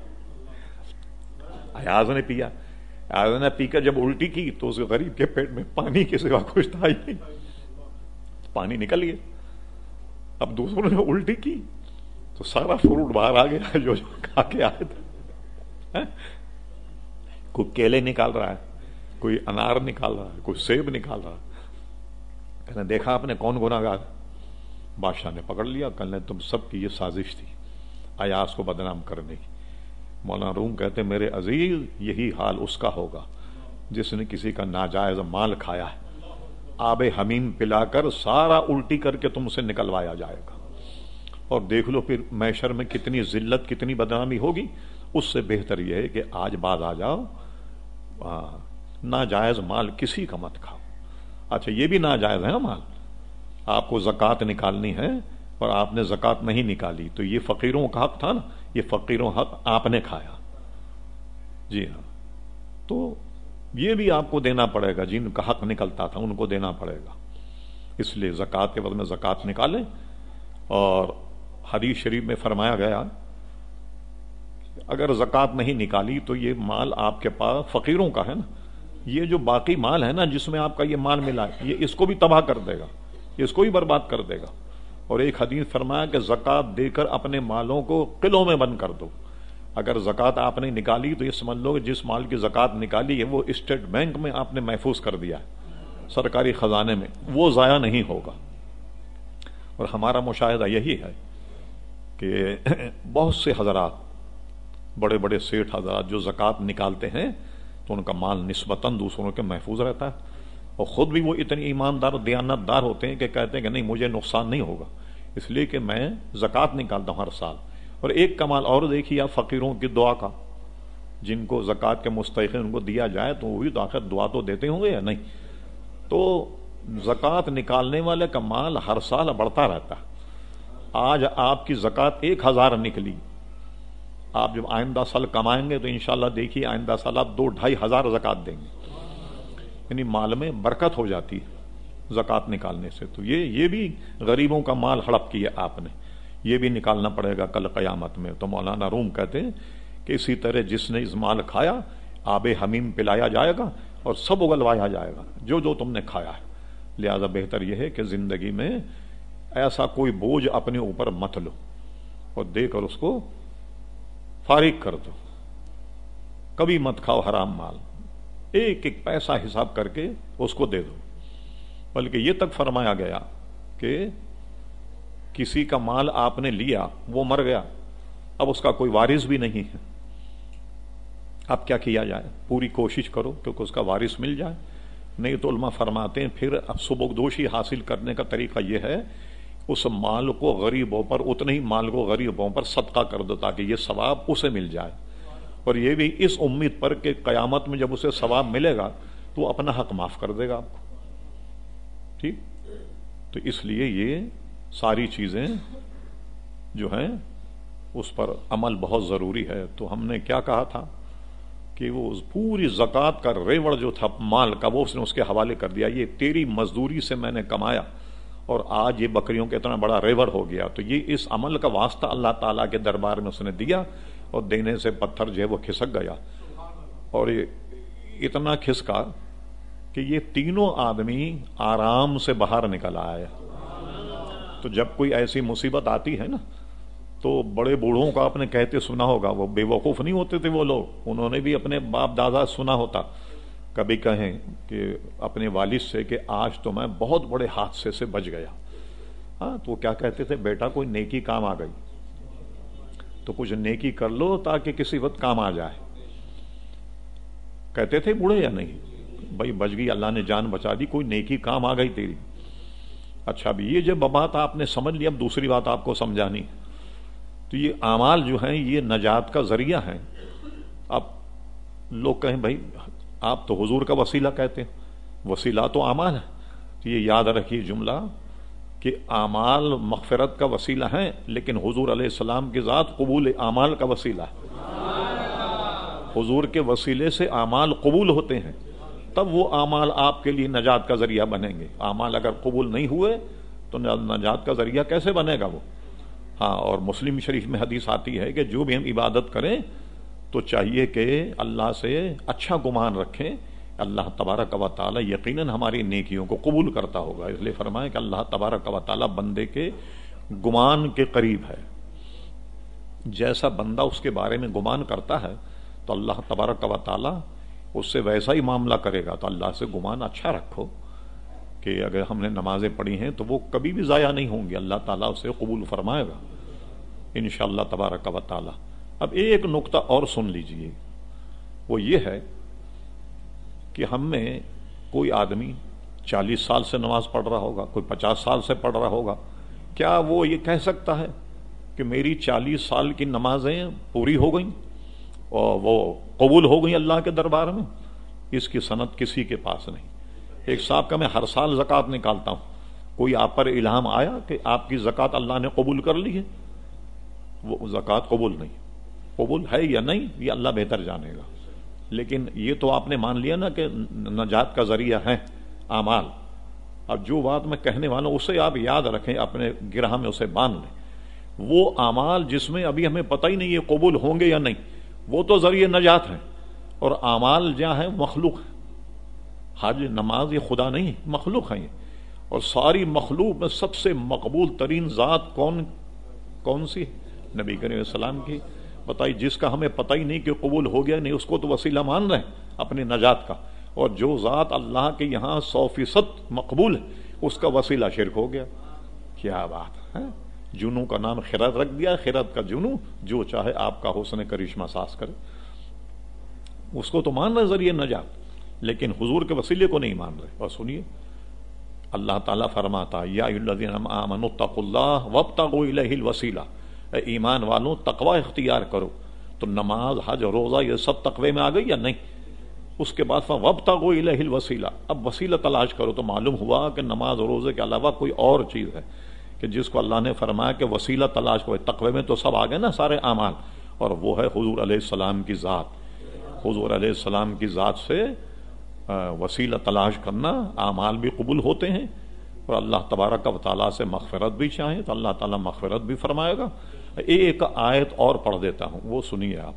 A: ایاز نے پیا. ایاز نے پی کر جب الٹی کی تو اس غریب کے پیٹ میں پانی کے سوا کچھ تھا ہی نہیں، پانی نکل گیا. اب دوسروں نے الٹی کی تو سارا فروٹ باہر آ گیا جو جو کھا کے آئے تھے. کوئی کیلے نکال رہا ہے، کوئی انار نکال رہا ہے، کوئی سیب نکال رہا ہے. کہنے دیکھا آپ نے کون گناہ گار؟ بادشاہ نے پکڑ لیا. کہنے تم سب کی یہ سازش تھی ایاز کو بدنام کرنے کی. مولانا روم کہتے میرے عزیز یہی حال اس کا ہوگا جس نے کسی کا ناجائز مال کھایا ہے. آب حمیم پلا کر سارا الٹی کر کے تم سے نکلوایا جائے گا. اور دیکھ لو پھر محشر میں کتنی ذلت کتنی بدنامی ہوگی. اس سے بہتر یہ ہے کہ آج باز آ جاؤ، ناجائز مال کسی کا مت کھاؤ. اچھا یہ بھی ناجائز ہے نا مال. آپ کو زکوٰۃ نکالنی ہے اور آپ نے زکوٰۃ نہیں نکالی تو یہ فقیروں کا حق تھا نا، یہ فقیروں حق آپ نے کھایا. جی ہاں، تو یہ بھی آپ کو دینا پڑے گا. جن کا حق نکلتا تھا ان کو دینا پڑے گا. اس لیے زکوٰۃ کے وقت میں زکوٰۃ نکالیں. اور حدیث شریف میں فرمایا گیا اگر زکوٰۃ نہیں نکالی تو یہ مال آپ کے پاس فقیروں کا ہے نا، یہ جو باقی مال ہے نا جس میں آپ کا یہ مال ملا ہے یہ اس کو بھی تباہ کر دے گا، اس کو بھی برباد کر دے گا. اور ایک حدیث فرمایا کہ زکوٰۃ دے کر اپنے مالوں کو قلعوں میں بند کر دو. اگر زکوٰۃ آپ نے نکالی تو یہ سمجھ لو کہ جس مال کی زکوٰۃ نکالی ہے وہ اسٹیٹ بینک میں آپ نے محفوظ کر دیا ہے، سرکاری خزانے میں، وہ ضائع نہیں ہوگا. اور ہمارا مشاہدہ یہی ہے کہ بہت سے حضرات، بڑے بڑے سیٹھ حضرات جو زکوٰۃ نکالتے ہیں تو ان کا مال نسبتاً دوسروں کے محفوظ رہتا ہے. اور خود بھی وہ اتنی ایماندار دیانت دار ہوتے ہیں کہ کہتے ہیں کہ نہیں مجھے نقصان نہیں ہوگا، اس لیے کہ میں زکوٰۃ نکالتا ہوں ہر سال. اور ایک کمال اور دیکھیے آپ فقیروں کی دعا کا. جن کو زکوٰۃ کے مستحق ان کو دیا جائے تو وہی تو آخر دعا تو دیتے ہوں گے یا نہیں. تو زکوٰۃ نکالنے والے کا مال ہر سال بڑھتا رہتا ہے. آج آپ کی زکوٰۃ ایک ہزار نکلی، آپ جب آئندہ سال کمائیں گے تو انشاءاللہ دیکھیے آئندہ سال آپ دو ڈھائی ہزار زکوٰۃ دیں گے. یعنی مال میں برکت ہو جاتی ہے زکوٰۃ نکالنے سے. تو یہ یہ بھی غریبوں کا مال ہڑپ کیا آپ نے، یہ بھی نکالنا پڑے گا کل قیامت میں. تو مولانا روم کہتے ہیں کہ اسی طرح جس نے اس مال کھایا آب حمیم پلایا جائے گا اور سب اگلوایا جائے گا جو جو تم نے کھایا ہے. لہذا بہتر یہ ہے کہ زندگی میں ایسا کوئی بوجھ اپنے اوپر مت لو اور دے کر اس کو فارغ کر دو. کبھی مت کھاؤ حرام مال، ایک ایک پیسہ حساب کر کے اس کو دے دو۔ بلکہ یہ تک فرمایا گیا کہ کسی کا مال آپ نے لیا، وہ مر گیا، اب اس کا کوئی وارث بھی نہیں ہے، اب کیا کیا جائے؟ پوری کوشش کرو کیونکہ اس کا وارث مل جائے، نہیں تو علماء فرماتے ہیں پھر اب سبکدوشی حاصل کرنے کا طریقہ یہ ہے اس مال کو غریبوں پر، اتنے ہی مال کو غریبوں پر صدقہ کر دو تاکہ یہ ثواب اسے مل جائے، اور یہ بھی اس امید پر کہ قیامت میں جب اسے ثواب ملے گا تو اپنا حق معاف کر دے گا آپ کو۔ ٹھیک، تو اس لیے یہ ساری چیزیں جو ہیں اس پر عمل بہت ضروری ہے۔ تو ہم نے کیا کہا تھا کہ وہ پوری زکوٰۃ کا ریوڑ جو تھا مال کا وہ اس نے اس کے حوالے کر دیا، یہ تیری مزدوری سے میں نے کمایا اور آج یہ بکریوں کا اتنا بڑا ریوڑ ہو گیا، تو یہ اس عمل کا واسطہ اللہ تعالیٰ کے دربار میں اس نے دیا، اور دینے سے پتھر جو ہے وہ کھسک گیا، اور یہ اتنا کھسکا کہ یہ تینوں آدمی آرام سے باہر نکل آئے۔ تو جب کوئی ایسی مصیبت آتی ہے نا تو بڑے بوڑھوں کا آپ نے کہتے سنا ہوگا، وہ بے وقوف نہیں ہوتے تھے وہ لوگ، انہوں نے بھی اپنے باپ دادا سنا ہوتا، کبھی کہیں کہ اپنے والد سے کہ آج تو میں بہت بڑے حادثے سے بچ گیا، ہاں تو وہ کیا کہتے تھے، بیٹا کوئی نیکی کام آ گئی تو کچھ نیکی کر لو تاکہ کسی وقت کام آ جائے۔ کہتے تھے بوڑھے یا نہیں؟ بھائی بچ گئی، اللہ نے جان بچا دی، کوئی نیکی کام آ گئی تیری۔ اچھا بھی یہ جب بات آپ نے سمجھ لی، اب دوسری بات آپ کو سمجھانی، تو یہ اعمال جو ہیں یہ نجات کا ذریعہ ہیں۔ اب لوگ کہیں بھائی آپ تو حضور کا وسیلہ کہتے ہیں، وسیلہ تو اعمال ہے، تو یہ یاد رکھیے جملہ کہ اعمال مغفرت کا وسیلہ ہیں، لیکن حضور علیہ السلام کی ذات قبول اعمال کا وسیلہ ہے۔ حضور کے وسیلے سے اعمال قبول ہوتے ہیں، تب وہ اعمال آپ کے لیے نجات کا ذریعہ بنیں گے۔ اعمال اگر قبول نہیں ہوئے تو نجات کا ذریعہ کیسے بنے گا وہ؟ ہاں، اور مسلم شریف میں حدیث آتی ہے کہ جو بھی ہم عبادت کریں تو چاہیے کہ اللہ سے اچھا گمان رکھیں، اللہ تبارک و تعالی یقیناً ہماری نیکیوں کو قبول کرتا ہوگا۔ اس لیے فرمائیں کہ اللہ تبارک و تعالی بندے کے گمان کے قریب ہے، جیسا بندہ اس کے بارے میں گمان کرتا ہے تو اللہ تبارک و تعالی اس سے ویسا ہی معاملہ کرے گا۔ تو اللہ سے گمان اچھا رکھو کہ اگر ہم نے نمازیں پڑھی ہیں تو وہ کبھی بھی ضائع نہیں ہوں گی، اللہ تعالیٰ اسے قبول فرمائے گا انشاءاللہ تبارک و تعالی۔ اب ایک نقطہ اور سن لیجئے، وہ یہ ہے کہ ہم میں کوئی آدمی چالیس سال سے نماز پڑھ رہا ہوگا، کوئی پچاس سال سے پڑھ رہا ہوگا، کیا وہ یہ کہہ سکتا ہے کہ میری چالیس سال کی نمازیں پوری ہو گئیں اور وہ قبول ہو گئی اللہ کے دربار میں؟ اس کی سند کسی کے پاس نہیں۔ ایک صاحب کا میں ہر سال زکوٰۃ نکالتا ہوں، کوئی آپ پر الہام آیا کہ آپ کی زکوٰۃ اللہ نے قبول کر لی ہے؟ وہ زکوٰۃ قبول نہیں، قبول ہے یا نہیں یہ اللہ بہتر جانے گا، لیکن یہ تو آپ نے مان لیا نا کہ نجات کا ذریعہ ہے اعمال۔ اب جو بات میں کہنے والا ہوں اسے آپ یاد رکھیں، اپنے گرہ میں اسے باندھ لیں۔ وہ اعمال جس میں ابھی ہمیں پتہ ہی نہیں یہ قبول ہوں گے یا نہیں، وہ تو ذریعہ نجات ہیں، اور اعمال جہاں ہیں مخلوق ہیں۔ حج نماز یہ خدا نہیں، مخلوق ہیں یہ، اور ساری مخلوق میں سب سے مقبول ترین ذات کون کون سی؟ نبی کریم علیہ السلام کی۔ بتائی جس کا ہمیں پتہ ہی نہیں کہ قبول ہو گیا نہیں، اس کو تو وسیلہ مان رہے ہیں اپنی نجات کا، اور جو ذات اللہ کے یہاں سو فیصد مقبول ہے اس کا وسیلہ شرک ہو گیا۔ کیا بات ہے! جنوں کا نام خرد رکھ دیا، خرد کا جنوں، جو چاہے آپ کا حسن کرشمہ ساز کرے، اس کو تو مان رہے ذریعہ نجات، لیکن حضور کے وسیلے کو نہیں مان رہے۔ اور سنیے اللہ تعالیٰ فرماتا یا ایھا الذین آمنوا اتقوا اللہ وابتغوا الیہ الوسیلہ، اے ایمان والوں تقوی اختیار کرو۔ تو نماز، حج، روزہ یہ سب تقوی میں آ گئی یا نہیں؟ اس کے بعد وابتغوا الیہ الوسیلہ، اب وسیلہ تلاش کرو۔ تو معلوم ہوا کہ نماز اور روزے کے علاوہ کوئی اور چیز ہے کہ جس کو اللہ نے فرمایا کہ وسیلہ تلاش کرو۔ تقوی میں تو سب آ گئے نا سارے اعمال، اور وہ ہے حضور علیہ السلام کی ذات۔ حضور علیہ السلام کی ذات سے وسیلہ تلاش کرنا، اعمال بھی قبول ہوتے ہیں، اور اللہ تبارک و تعالیٰ سے مغفرت بھی چاہیں تو اللہ تعالیٰ مغفرت بھی فرمائے گا۔ ایک آیت اور پڑھ دیتا ہوں، وہ سنیے آپ۔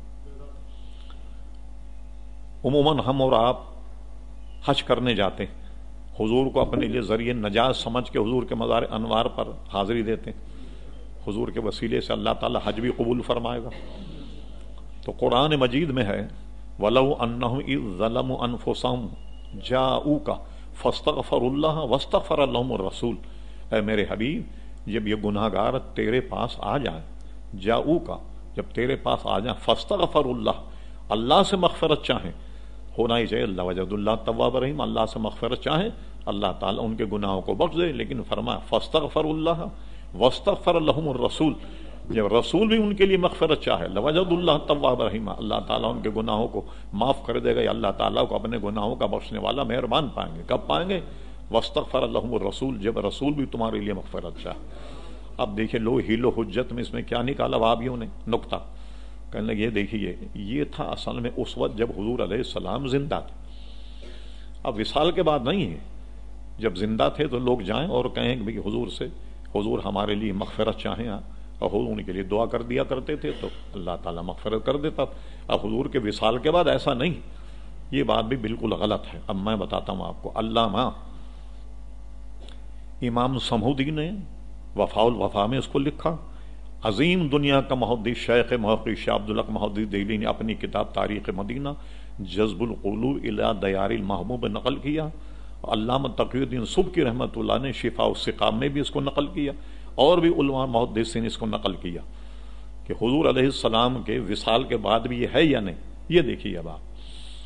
A: عموماً ہم اور آپ حج کرنے جاتے ہیں، حضور کو اپنے لیے ذریعہ نجات سمجھ کے حضور کے مزار انوار پر حاضری دیتے ہیں، حضور کے وسیلے سے اللہ تعالیٰ حج بھی قبول فرمائے گا۔ تو قرآن مجید میں ہے ولو انہم اذ ظلموا انفسہم جاؤک فاستغفروا اللہ واستغفر لہم الرسول، اے میرے حبیب جب یہ گناہ گار تیرے پاس آ جائیں، جاؤک جب تیرے پاس آ جائیں، فاستغفروا اللہ اللہ سے مغفرت چاہیں، ہونا ہی چاہیے اللہ وجد اللہ تواب رحیم، اللہ سے مغفرت چاہیں اللہ تعالیٰ ان کے گناہوں کو بخش دے، لیکن فرمایا فاستغفروا اللہ واستغفر لہم الرسول، جب رسول بھی ان کے لیے مغفرت چاہے لوجد اللہ تواب رحیم، اللہ تعالیٰ ان کے گناہوں کو معاف کر دے گا، یا اللہ تعالیٰ کو اپنے گناہوں کا بخشنے والا مہربان پائیں گے۔ کب پائیں گے؟ واستغفر لہم الرسول، جب رسول بھی تمہارے لیے مغفرت چاہے۔ اب دیکھیں لو ہیلو حجت میں اس میں کیا نکالا وہابیوں نے نقطہ، کہنے لگے یہ دیکھیے یہ تھا اصل میں اس وقت جب حضور علیہ السلام زندہ تھے، اب وصال کے بعد نہیں ہے، جب زندہ تھے تو لوگ جائیں اور کہیں کہ حضور سے حضور ہمارے لیے مغفرت چاہیں، اور حضور ان کے لیے دعا کر دیا کرتے تھے تو اللہ تعالیٰ مغفرت کر دیتا۔ اب حضور کے وصال کے بعد ایسا نہیں، یہ بات بھی بالکل غلط ہے۔ اب میں بتاتا ہوں آپ کو، علامہ امام سمہودی نے وفاء الوفا میں اس کو لکھا، عظیم دنیا کا محدث شیخ محقق شاہ عبدالحق محدث دہلی نے اپنی کتاب تاریخ مدینہ جذب القلوب الی دیار المحبوب نقل کیا، علامہ تقی الدین سبکی رحمۃ اللہ نے شفاء السقام میں بھی اس کو نقل کیا، اور بھی علماء محدثین نے اس کو نقل کیا کہ حضور علیہ السلام کے وصال کے بعد بھی یہ ہے یا نہیں۔ یہ دیکھیے اب آپ،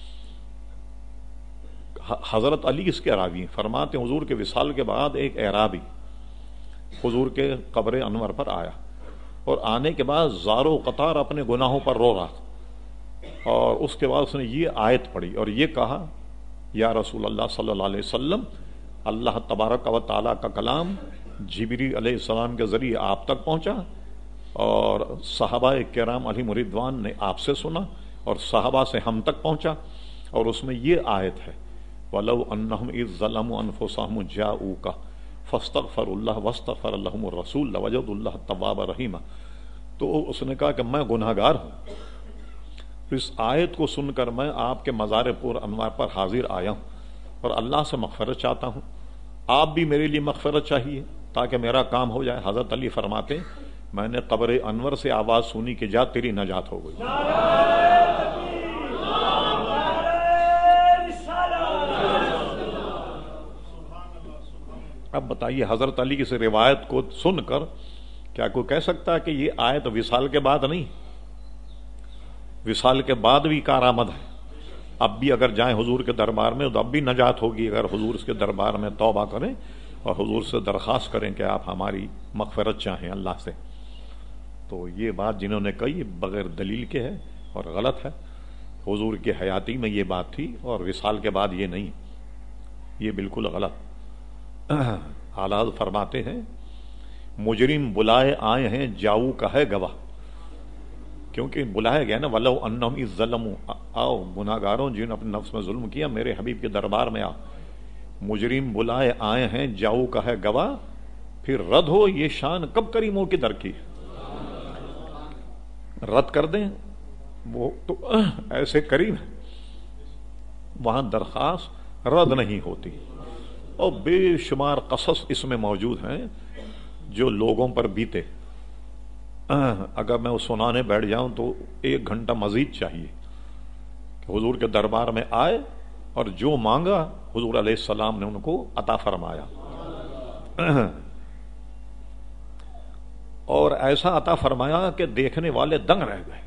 A: حضرت علی اس کے راوی فرماتے ہیں حضور کے وصال کے بعد ایک اعرابی حضور کے قبر انور پر آیا، اور آنے کے بعد زار و قطار اپنے گناہوں پر رو رہا تھا، اور اس کے بعد اس نے یہ آیت پڑھی اور یہ کہا یا رسول اللہ صلی اللہ علیہ وسلم، اللہ تبارک و تعالیٰ کا کلام جبریل علیہ السلام کے ذریعے آپ تک پہنچا، اور صحابہ کرام علیہم رضوان نے آپ سے سنا، اور صحابہ سے ہم تک پہنچا، اور اس میں یہ آیت ہے وَلَوْ أَنَّهُمْ إِذْ ظَلَمُوا أَنفُسَهُمْ جَاءُوكَ فَاسْتَغْفَرُوا اللَّهَ وَاسْتَغْفَرَ لَهُمُ الرَّسُولُ لَوَجَدُوا اللَّهَ تَوَّابًا رَحِيمًا۔ تو اس نے کہا کہ میں گناہ گار ہوں، اس آیت کو سن کر میں آپ کے مزار پر انوار پر حاضر آیا ہوں اور اللہ سے مغفرت چاہتا ہوں، آپ بھی میرے لیے مغفرت چاہیے تاکہ میرا کام ہو جائے۔ حضرت علی فرماتے میں نے قبر انور سے آواز سنی کہ جا تیری نجات ہو گئی۔ اب بتائیے حضرت علی کی اس روایت کو سن کر کیا کوئی کہہ سکتا ہے کہ یہ آیت وصال کے بعد نہیں؟ وصال کے بعد بھی کارآمد ہے، اب بھی اگر جائیں حضور کے دربار میں تو اب بھی نجات ہوگی، اگر حضور اس کے دربار میں توبہ کریں اور حضور سے درخواست کریں کہ آپ ہماری مغفرت چاہیں اللہ سے۔ تو یہ بات جنہوں نے کہی بغیر دلیل کے ہے اور غلط ہے۔ حضور کی حیاتی میں یہ بات تھی اور وصال کے بعد یہ نہیں، یہ بالکل غلط۔ اعلیٰ فرماتے ہیں مجرم بلائے آئے ہیں جاؤ کا ہے گواہ، کیونکہ بلایا گیا نا وَلَوْ أَنَّهُمْ إِذْ ظَلَمُوا، آؤ گناہ گاروں جنہوں نے اپنے نفس میں ظلم کیا میرے حبیب کے دربار میں آؤ۔ مجرم بلائے آئے ہیں جاؤ کا ہے گواہ، پھر رد ہو یہ شان کب کریموں کی در کی، رد کر دیں وہ تو ایسے کریم ہے، وہاں درخواست رد نہیں ہوتی۔ اور بے شمار قصص اس میں موجود ہیں جو لوگوں پر بیتے، اگر میں وہ سنانے بیٹھ جاؤں تو ایک گھنٹہ مزید چاہیے کہ حضور کے دربار میں آئے اور جو مانگا حضور علیہ السلام نے ان کو عطا فرمایا، اور ایسا عطا فرمایا کہ دیکھنے والے دنگ رہ گئے۔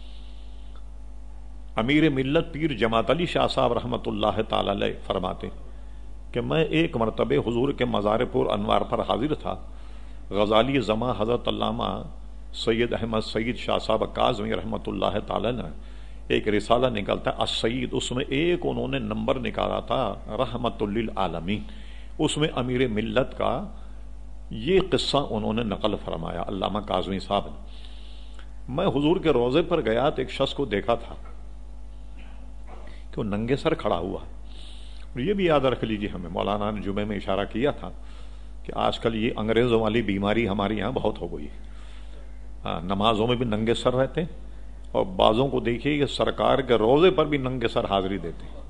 A: امیر ملت پیر جماعت علی شاہ صاحب رحمۃ اللہ تعالی علیہ فرماتے کہ میں ایک مرتبہ حضور کے مزار پر انوار پر حاضر تھا، غزالی زماں حضرت علامہ سید احمد سید شاہ صاحب کاظمی رحمۃ اللہ تعالی نے ایک رسالہ نکالتا ہے السید، اس میں ایک انہوں نے نمبر نکالا تھا رحمت للعالمین، اس میں امیر ملت کا یہ قصہ انہوں نے نقل فرمایا علامہ کاظمی صاحب نے۔ میں حضور کے روضے پر گیا تو ایک شخص کو دیکھا تھا کہ وہ ننگے سر کھڑا ہوا، اور یہ بھی یاد رکھ لیجیے، ہمیں مولانا نے جمعے میں اشارہ کیا تھا کہ آج کل یہ انگریزوں والی بیماری ہمارے یہاں بہت ہو گئی ہے، ہاں نمازوں میں بھی ننگے سر رہتے ہیں، اور بعضوں کو دیکھیے کہ سرکار کے روضے پر بھی ننگے سر حاضری دیتے ہیں۔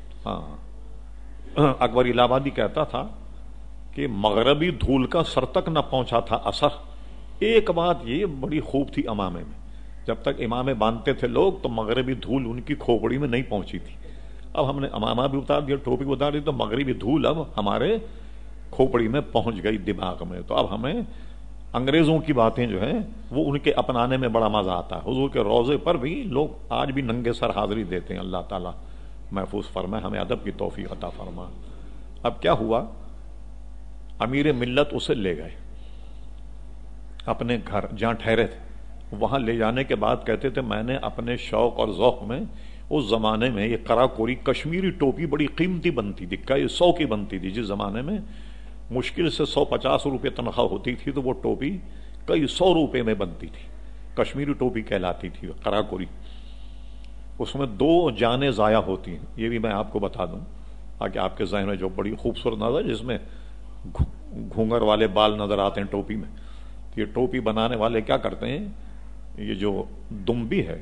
A: ہاں اکبر الہ آبادی کہتا تھا کہ مغربی دھول کا سر تک نہ پہنچا تھا اثر، ایک بات یہ بڑی خوب تھی امامے میں جب تک امامے باندھتے تھے لوگ تو مغربی دھول ان کی کھوپڑی میں نہیں پہنچی تھی. اب ہم نے امامہ بھی اتار دیا, ٹوپی بھی اتار دی, تو مغربی دھول اب ہمارے کھوپڑی میں پہنچ گئی, دماغ میں. تو اب ہمیں انگریزوں کی باتیں جو ہیں وہ ان کے اپنانے میں بڑا مزہ آتا ہے. حضور کے روضے پر بھی لوگ آج بھی ننگے سر حاضری دیتے ہیں. اللہ تعالیٰ محفوظ فرمائے, ہمیں ادب کی توفیق عطا فرمائے. اب کیا ہوا, امیر ملت اسے لے گئے اپنے گھر جہاں ٹھہرے تھے. وہاں لے جانے کے بعد کہتے تھے میں نے اپنے شوق اور ذوق میں, اس زمانے میں یہ کراکوری کشمیری ٹوپی بڑی قیمتی بنتی تھی, کئی سو کی بنتی تھی. جس زمانے میں مشکل سے سو پچاس روپے تنخواہ ہوتی تھی تو وہ ٹوپی کئی سو روپے میں بنتی تھی. کشمیری ٹوپی کہلاتی تھی کراکوری. اس میں دو جانیں ضائع ہوتی ہیں, یہ بھی میں آپ کو بتا دوں تاکہ آپ کے ذہن میں جو بڑی خوبصورت نظر, جس میں گھونگر والے بال نظر آتے ہیں ٹوپی میں. یہ ٹوپی بنانے والے کیا کرتے ہیں, یہ جو دمبی ہے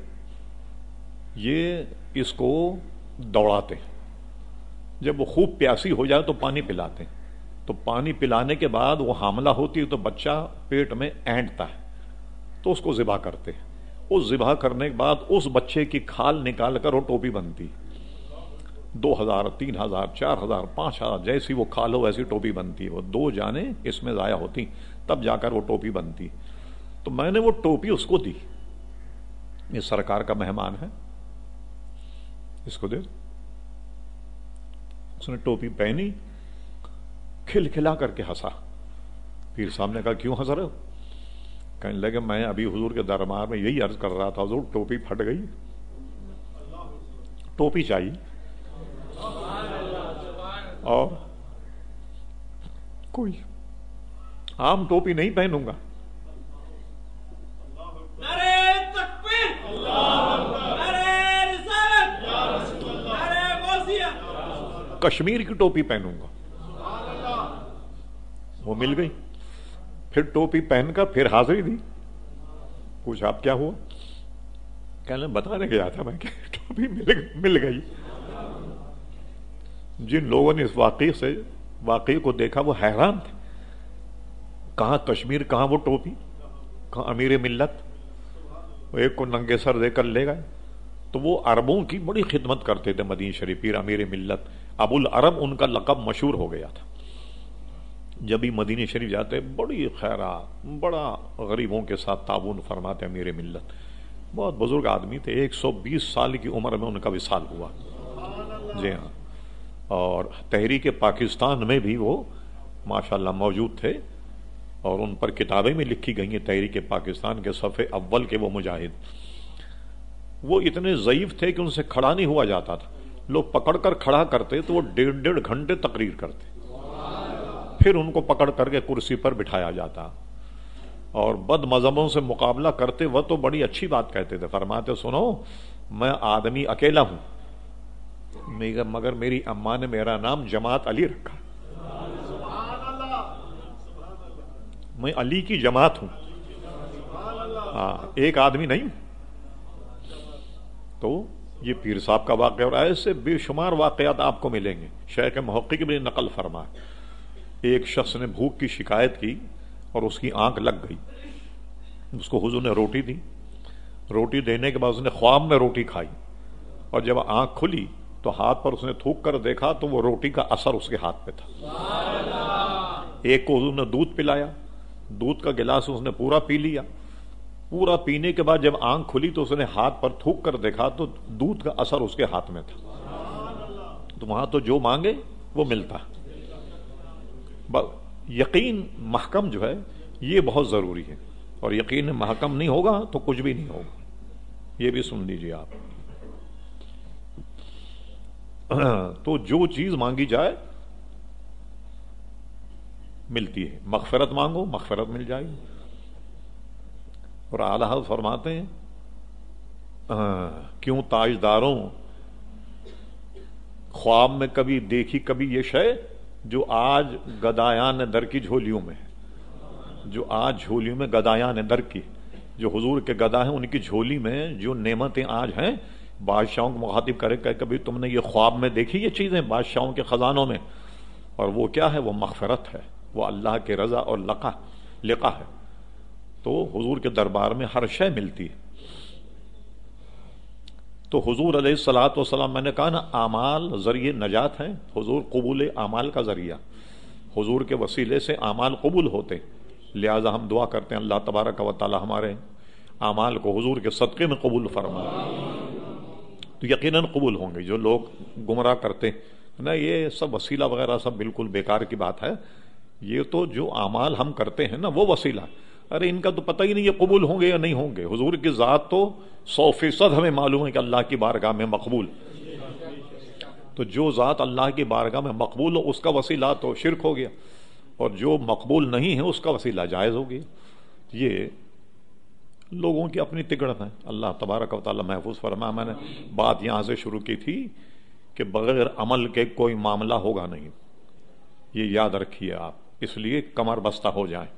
A: یہ اس کو دوڑاتے ہیں. جب وہ خوب پیاسی ہو جائے تو پانی پلاتے ہیں. تو پانی پلانے کے بعد وہ حاملہ ہوتی ہے تو بچہ پیٹ میں اینٹتا ہے, تو اس کو ذبح کرتے ہیں. اس ذبح کرنے کے بعد اس بچے کی کھال نکال کر وہ ٹوپی بنتی. دو ہزار تین ہزار چار ہزار پانچ ہزار جیسی وہ کھال ہو ویسی ٹوپی بنتی ہے. وہ دو جانیں اس میں ضائع ہوتی تب جا کر وہ ٹوپی بنتی. تو میں نے وہ ٹوپی اس کو دی, یہ سرکار کا مہمان ہے, اس کو دے. اس نے ٹوپی پہنی, کھل کھلا کر کے ہنسا. پیر صاحب نے کہا کیوں ہنس رہے ہو؟ کہنے لگے میں ابھی حضور کے دربار میں یہی عرض کر رہا تھا, حضور ٹوپی پھٹ گئی, ٹوپی چاہیے, اور کوئی عام ٹوپی نہیں پہنوں گا. کشمیر کی ٹوپی پہنوں گا. وہ مل گئی. پھر ٹوپی پہن کر پھر حاضری دی. پوچھا آپ کیا ہوا؟ کہنے بتانے گیا تھا میں کہ ٹوپی مل مل گئی. جن لوگوں نے اس واقعے سے واقعے کو دیکھا وہ حیران تھے, کہاں کشمیر, کہاں وہ ٹوپی, کہاں امیر ملت. ایک کو ننگے سر دے کر لے گئے. تو وہ عربوں کی بڑی خدمت کرتے تھے مدینہ شریف. پیر امیر ملت ابو العرب ان کا لقب مشہور ہو گیا تھا. جب بھی مدینہ شریف جاتے بڑی خیرات, بڑا غریبوں کے ساتھ تعاون فرماتے. امیر ملت بہت بزرگ آدمی تھے, ایک سو بیس سال کی عمر میں ان کا وصال ہوا. جی ہاں, اور تحریک پاکستان میں بھی وہ ماشاءاللہ موجود تھے, اور ان پر کتابیں میں لکھی گئی ہیں. تحریک پاکستان کے صفحے اول کے وہ مجاہد. وہ اتنے ضعیف تھے کہ ان سے کھڑا نہیں ہوا جاتا تھا. لوگ پکڑ کر کھڑا کرتے تو وہ ڈیڑھ ڈیڑھ گھنٹے تقریر کرتے, پھر ان کو پکڑ کر کے کرسی پر بٹھایا جاتا. اور بد مذہبوں سے مقابلہ کرتے وہ تو بڑی اچھی بات کہتے تھے. فرماتے سنو میں آدمی اکیلا ہوں مگر میری اماں نے میرا نام جماعت علی رکھا. میں علی کی جماعت ہوں, ہاں ایک آدمی نہیں. تو یہ پیر صاحب کا واقعہ, اور ایسے بے شمار واقعات آپ کو ملیں گے. شیخ محقق بھی نقل فرمائے, ایک شخص نے بھوک کی شکایت کی اور اس کی آنکھ لگ گئی. اس کو حضور نے روٹی دی. روٹی دینے کے بعد اس نے خواب میں روٹی کھائی, اور جب آنکھ کھلی تو ہاتھ پر اس نے تھوک کر دیکھا تو وہ روٹی کا اثر اس کے ہاتھ پہ تھا. ایک کو حضور نے دودھ پلایا, دودھ کا گلاس اس نے پورا پی لیا. پورا پینے کے بعد جب آنکھ کھلی تو اس نے ہاتھ پر تھوک کر دیکھا تو دودھ کا اثر اس کے ہاتھ میں تھا. تو وہاں تو جو مانگے وہ ملتا. یقین محکم جو ہے یہ بہت ضروری ہے, اور یقین محکم نہیں ہوگا تو کچھ بھی نہیں ہوگا. یہ بھی سن لیجیے آپ. تو جو چیز مانگی جائے ملتی ہے. مغفرت مانگو مغفرت مل جائے گی. اور اعلیٰ حضرت فرماتے ہیں کیوں تاجداروں خواب میں کبھی دیکھی کبھی یہ شے جو آج گدایان در کی جھولیوں میں ہے. جو آج جھولیوں میں گدایان در کی, جو حضور کے گدا ہیں ان کی جھولی میں جو نعمتیں آج ہیں. بادشاہوں کو مخاطب کرے کہ کبھی تم نے یہ خواب میں دیکھی یہ چیزیں بادشاہوں کے خزانوں میں, اور وہ کیا ہے, وہ مغفرت ہے, وہ اللہ کے رضا اور لقا لقا ہے. تو حضور کے دربار میں ہر شے ملتی ہے. تو حضور علیہ الصلوۃ والسلام، میں نے کہا نا اعمال ذریعے نجات ہیں، حضور قبول اعمال کا ذریعہ، حضور کے وسیلے سے اعمال قبول ہوتے، لہذا ہم دعا کرتے ہیں اللہ تبارک و تعالی ہمارے اعمال کو حضور کے صدقے میں قبول فرمائے، تو یقیناً قبول ہوں گے۔ جو لوگ گمراہ کرتے نا یہ سب وسیلہ وغیرہ سب بالکل بیکار کی بات ہے، یہ تو جو اعمال ہم کرتے ہیں نا وہ وسیلہ، ارے ان کا تو پتہ ہی نہیں یہ قبول ہوں گے یا نہیں ہوں گے۔ حضور کی ذات تو سو فیصد ہمیں معلوم ہے کہ اللہ کی بارگاہ میں مقبول، تو جو ذات اللہ کی بارگاہ میں مقبول ہو اس کا وسیلہ تو شرک ہو گیا، اور جو مقبول نہیں ہے اس کا وسیلہ جائز ہو گیا۔ یہ لوگوں کی اپنی تکڑم ہے، اللہ تبارک و تعالی محفوظ فرمائے۔ میں نے بات یہاں سے شروع کی تھی کہ بغیر عمل کے کوئی معاملہ ہوگا نہیں، یہ یاد رکھیے آپ، اس لیے کمر بستہ ہو جائیں،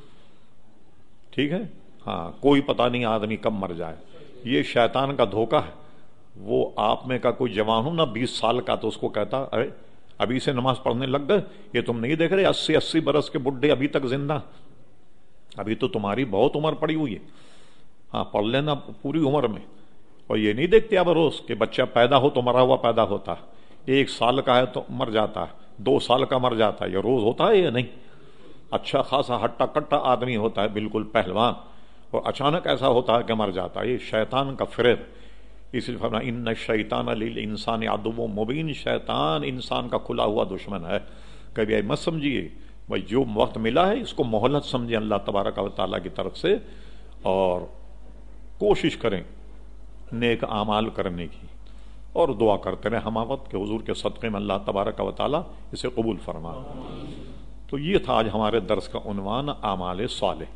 A: ٹھیک ہے؟ ہاں، کوئی پتہ نہیں آدمی کب مر جائے، یہ شیطان کا دھوکہ ہے۔ وہ آپ میں کا کوئی جوان ہو نا بیس سال کا، تو اس کو کہتا ارے ابھی سے نماز پڑھنے لگ گئے، یہ تم نہیں دیکھ رہے اسی اسی برس کے بڈھے ابھی تک زندہ، ابھی تو تمہاری بہت عمر پڑی ہوئی ہے، ہاں پڑھ لینا پوری عمر میں۔ اور یہ نہیں دیکھتے اب روز کہ بچہ پیدا ہو تو مرا ہوا پیدا ہوتا ہے، ایک سال کا ہے تو مر جاتا ہے، دو سال کا مر جاتا ہے، یہ روز ہوتا ہے یا نہیں؟ اچھا خاصا ہٹا کٹا آدمی ہوتا ہے بالکل پہلوان، اور اچانک ایسا ہوتا ہے کہ مر جاتا ہے، یہ شیطان کا فریب۔ اس لیے فرمایا ان الشیطان للانسان عدو مبین، شیطان انسان کا کھلا ہوا دشمن ہے۔ کبھی یہ مت سمجھیے بھائی جو وقت ملا ہے اس کو مہلت سمجھیں اللہ تبارک و تعالیٰ کی طرف سے، اور کوشش کریں نیک اعمال کرنے کی، اور دعا کرتے رہیں ہماوت کے حضور کے صدقے میں اللہ تبارک و تعالیٰ اسے قبول فرمائے۔ تو یہ تھا آج ہمارے درس کا عنوان، اعمال صالح۔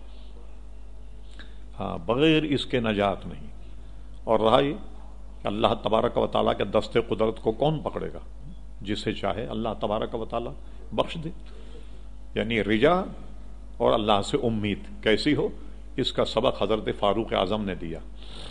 A: ہاں، بغیر اس کے نجات نہیں۔ اور رہا یہ کہ اللہ تبارک و تعالیٰ کے دست قدرت کو کون پکڑے گا؟ جسے چاہے اللہ تبارک و تعالیٰ بخش دے، یعنی رجا اور اللہ سے امید کیسی ہو، اس کا سبق حضرت فاروق اعظم نے دیا۔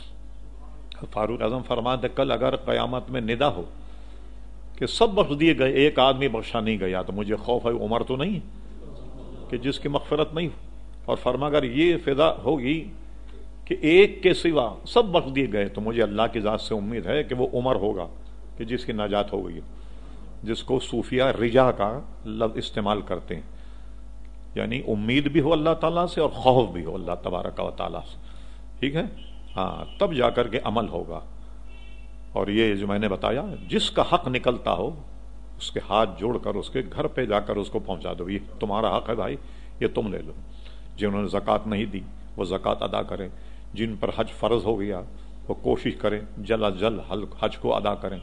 A: فاروق اعظم فرماتے کل اگر قیامت میں ندا ہو کہ سب بخش دیے گئے، ایک آدمی بخشا نہیں گیا، تو مجھے خوف ہے عمر تو نہیں کہ جس کی مغفرت نہیں ہو، اور فرما اگر یہ فضا ہوگی کہ ایک کے سوا سب بخش دیے گئے، تو مجھے اللہ کی ذات سے امید ہے کہ وہ عمر ہوگا کہ جس کی نجات ہو گئی، جس کو صوفیہ رجا کا لفظ استعمال کرتے ہیں، یعنی امید بھی ہو اللہ تعالیٰ سے اور خوف بھی ہو اللہ تبارک و تعالیٰ سے، ٹھیک ہے؟ ہاں، تب جا کر کے عمل ہوگا۔ اور یہ جو میں نے بتایا، جس کا حق نکلتا ہو اس کے ہاتھ جوڑ کر اس کے گھر پہ جا کر اس کو پہنچا دو، یہ تمہارا حق ہے بھائی، یہ تم لے لو۔ جنہوں نے زکوٰۃ نہیں دی وہ زکوٰۃ ادا کریں، جن پر حج فرض ہو گیا وہ کوشش کریں جل از جل حج کو ادا کریں،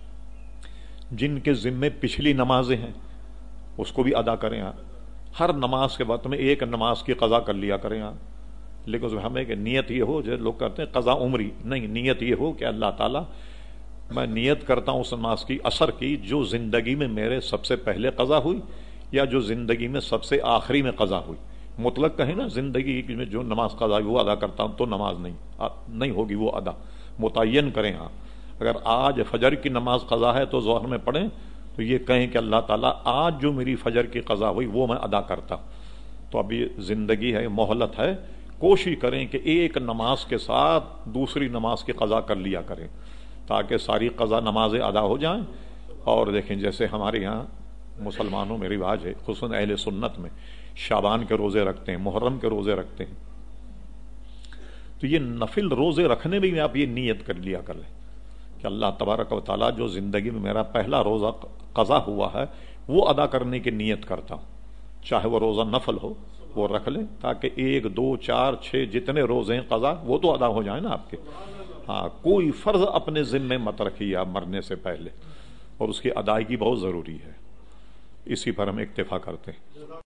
A: جن کے ذمے پچھلی نمازیں ہیں اس کو بھی ادا کریں۔ ہر نماز کے وقت میں ایک نماز کی قضا کر لیا کریں آپ، لیکن اس میں ہمیں کہ نیت یہ ہو، جو لوگ کرتے ہیں قضا عمری، نہیں، نیت یہ ہو کہ اللہ تعالیٰ میں نیت کرتا ہوں اس نماز کی اثر کی جو زندگی میں میرے سب سے پہلے قضا ہوئی یا جو زندگی میں سب سے آخری میں قضا ہوئی۔ مطلق کہیں نا زندگی میں جو نماز قضا ہوئی وہ ادا کرتا ہوں، تو نماز نہیں نہیں ہوگی وہ ادا، متعین کریں آپ۔ اگر آج فجر کی نماز قضا ہے تو ظہر میں پڑھیں، تو یہ کہیں کہ اللہ تعالیٰ آج جو میری فجر کی قضا ہوئی وہ میں ادا کرتا ہوں۔ تو اب یہ زندگی ہے، مہلت ہے، کوشش کریں کہ ایک نماز کے ساتھ دوسری نماز کی قضا کر لیا کریں تاکہ ساری قضا نمازیں ادا ہو جائیں۔ اور دیکھیں جیسے ہمارے یہاں مسلمانوں میں رواج ہے، خصوصاً اہل سنت میں شعبان کے روزے رکھتے ہیں، محرم کے روزے رکھتے ہیں، تو یہ نفل روزے رکھنے میں بھی آپ یہ نیت کر لیا کر لیں کہ اللہ تبارک و تعالیٰ جو زندگی میں میرا پہلا روزہ قضا ہوا ہے وہ ادا کرنے کی نیت کرتا ہوں، چاہے وہ روزہ نفل ہو وہ رکھ لیں تاکہ ایک دو چار چھ جتنے روزے ہیں قضا وہ تو ادا ہو جائیں نا آپ کے۔ ہاں، کوئی فرض اپنے ذمے مت رکھیے آپ مرنے سے پہلے، اور اس کی ادائیگی بہت ضروری ہے، اسی پر ہم اکتفا کرتے ہیں۔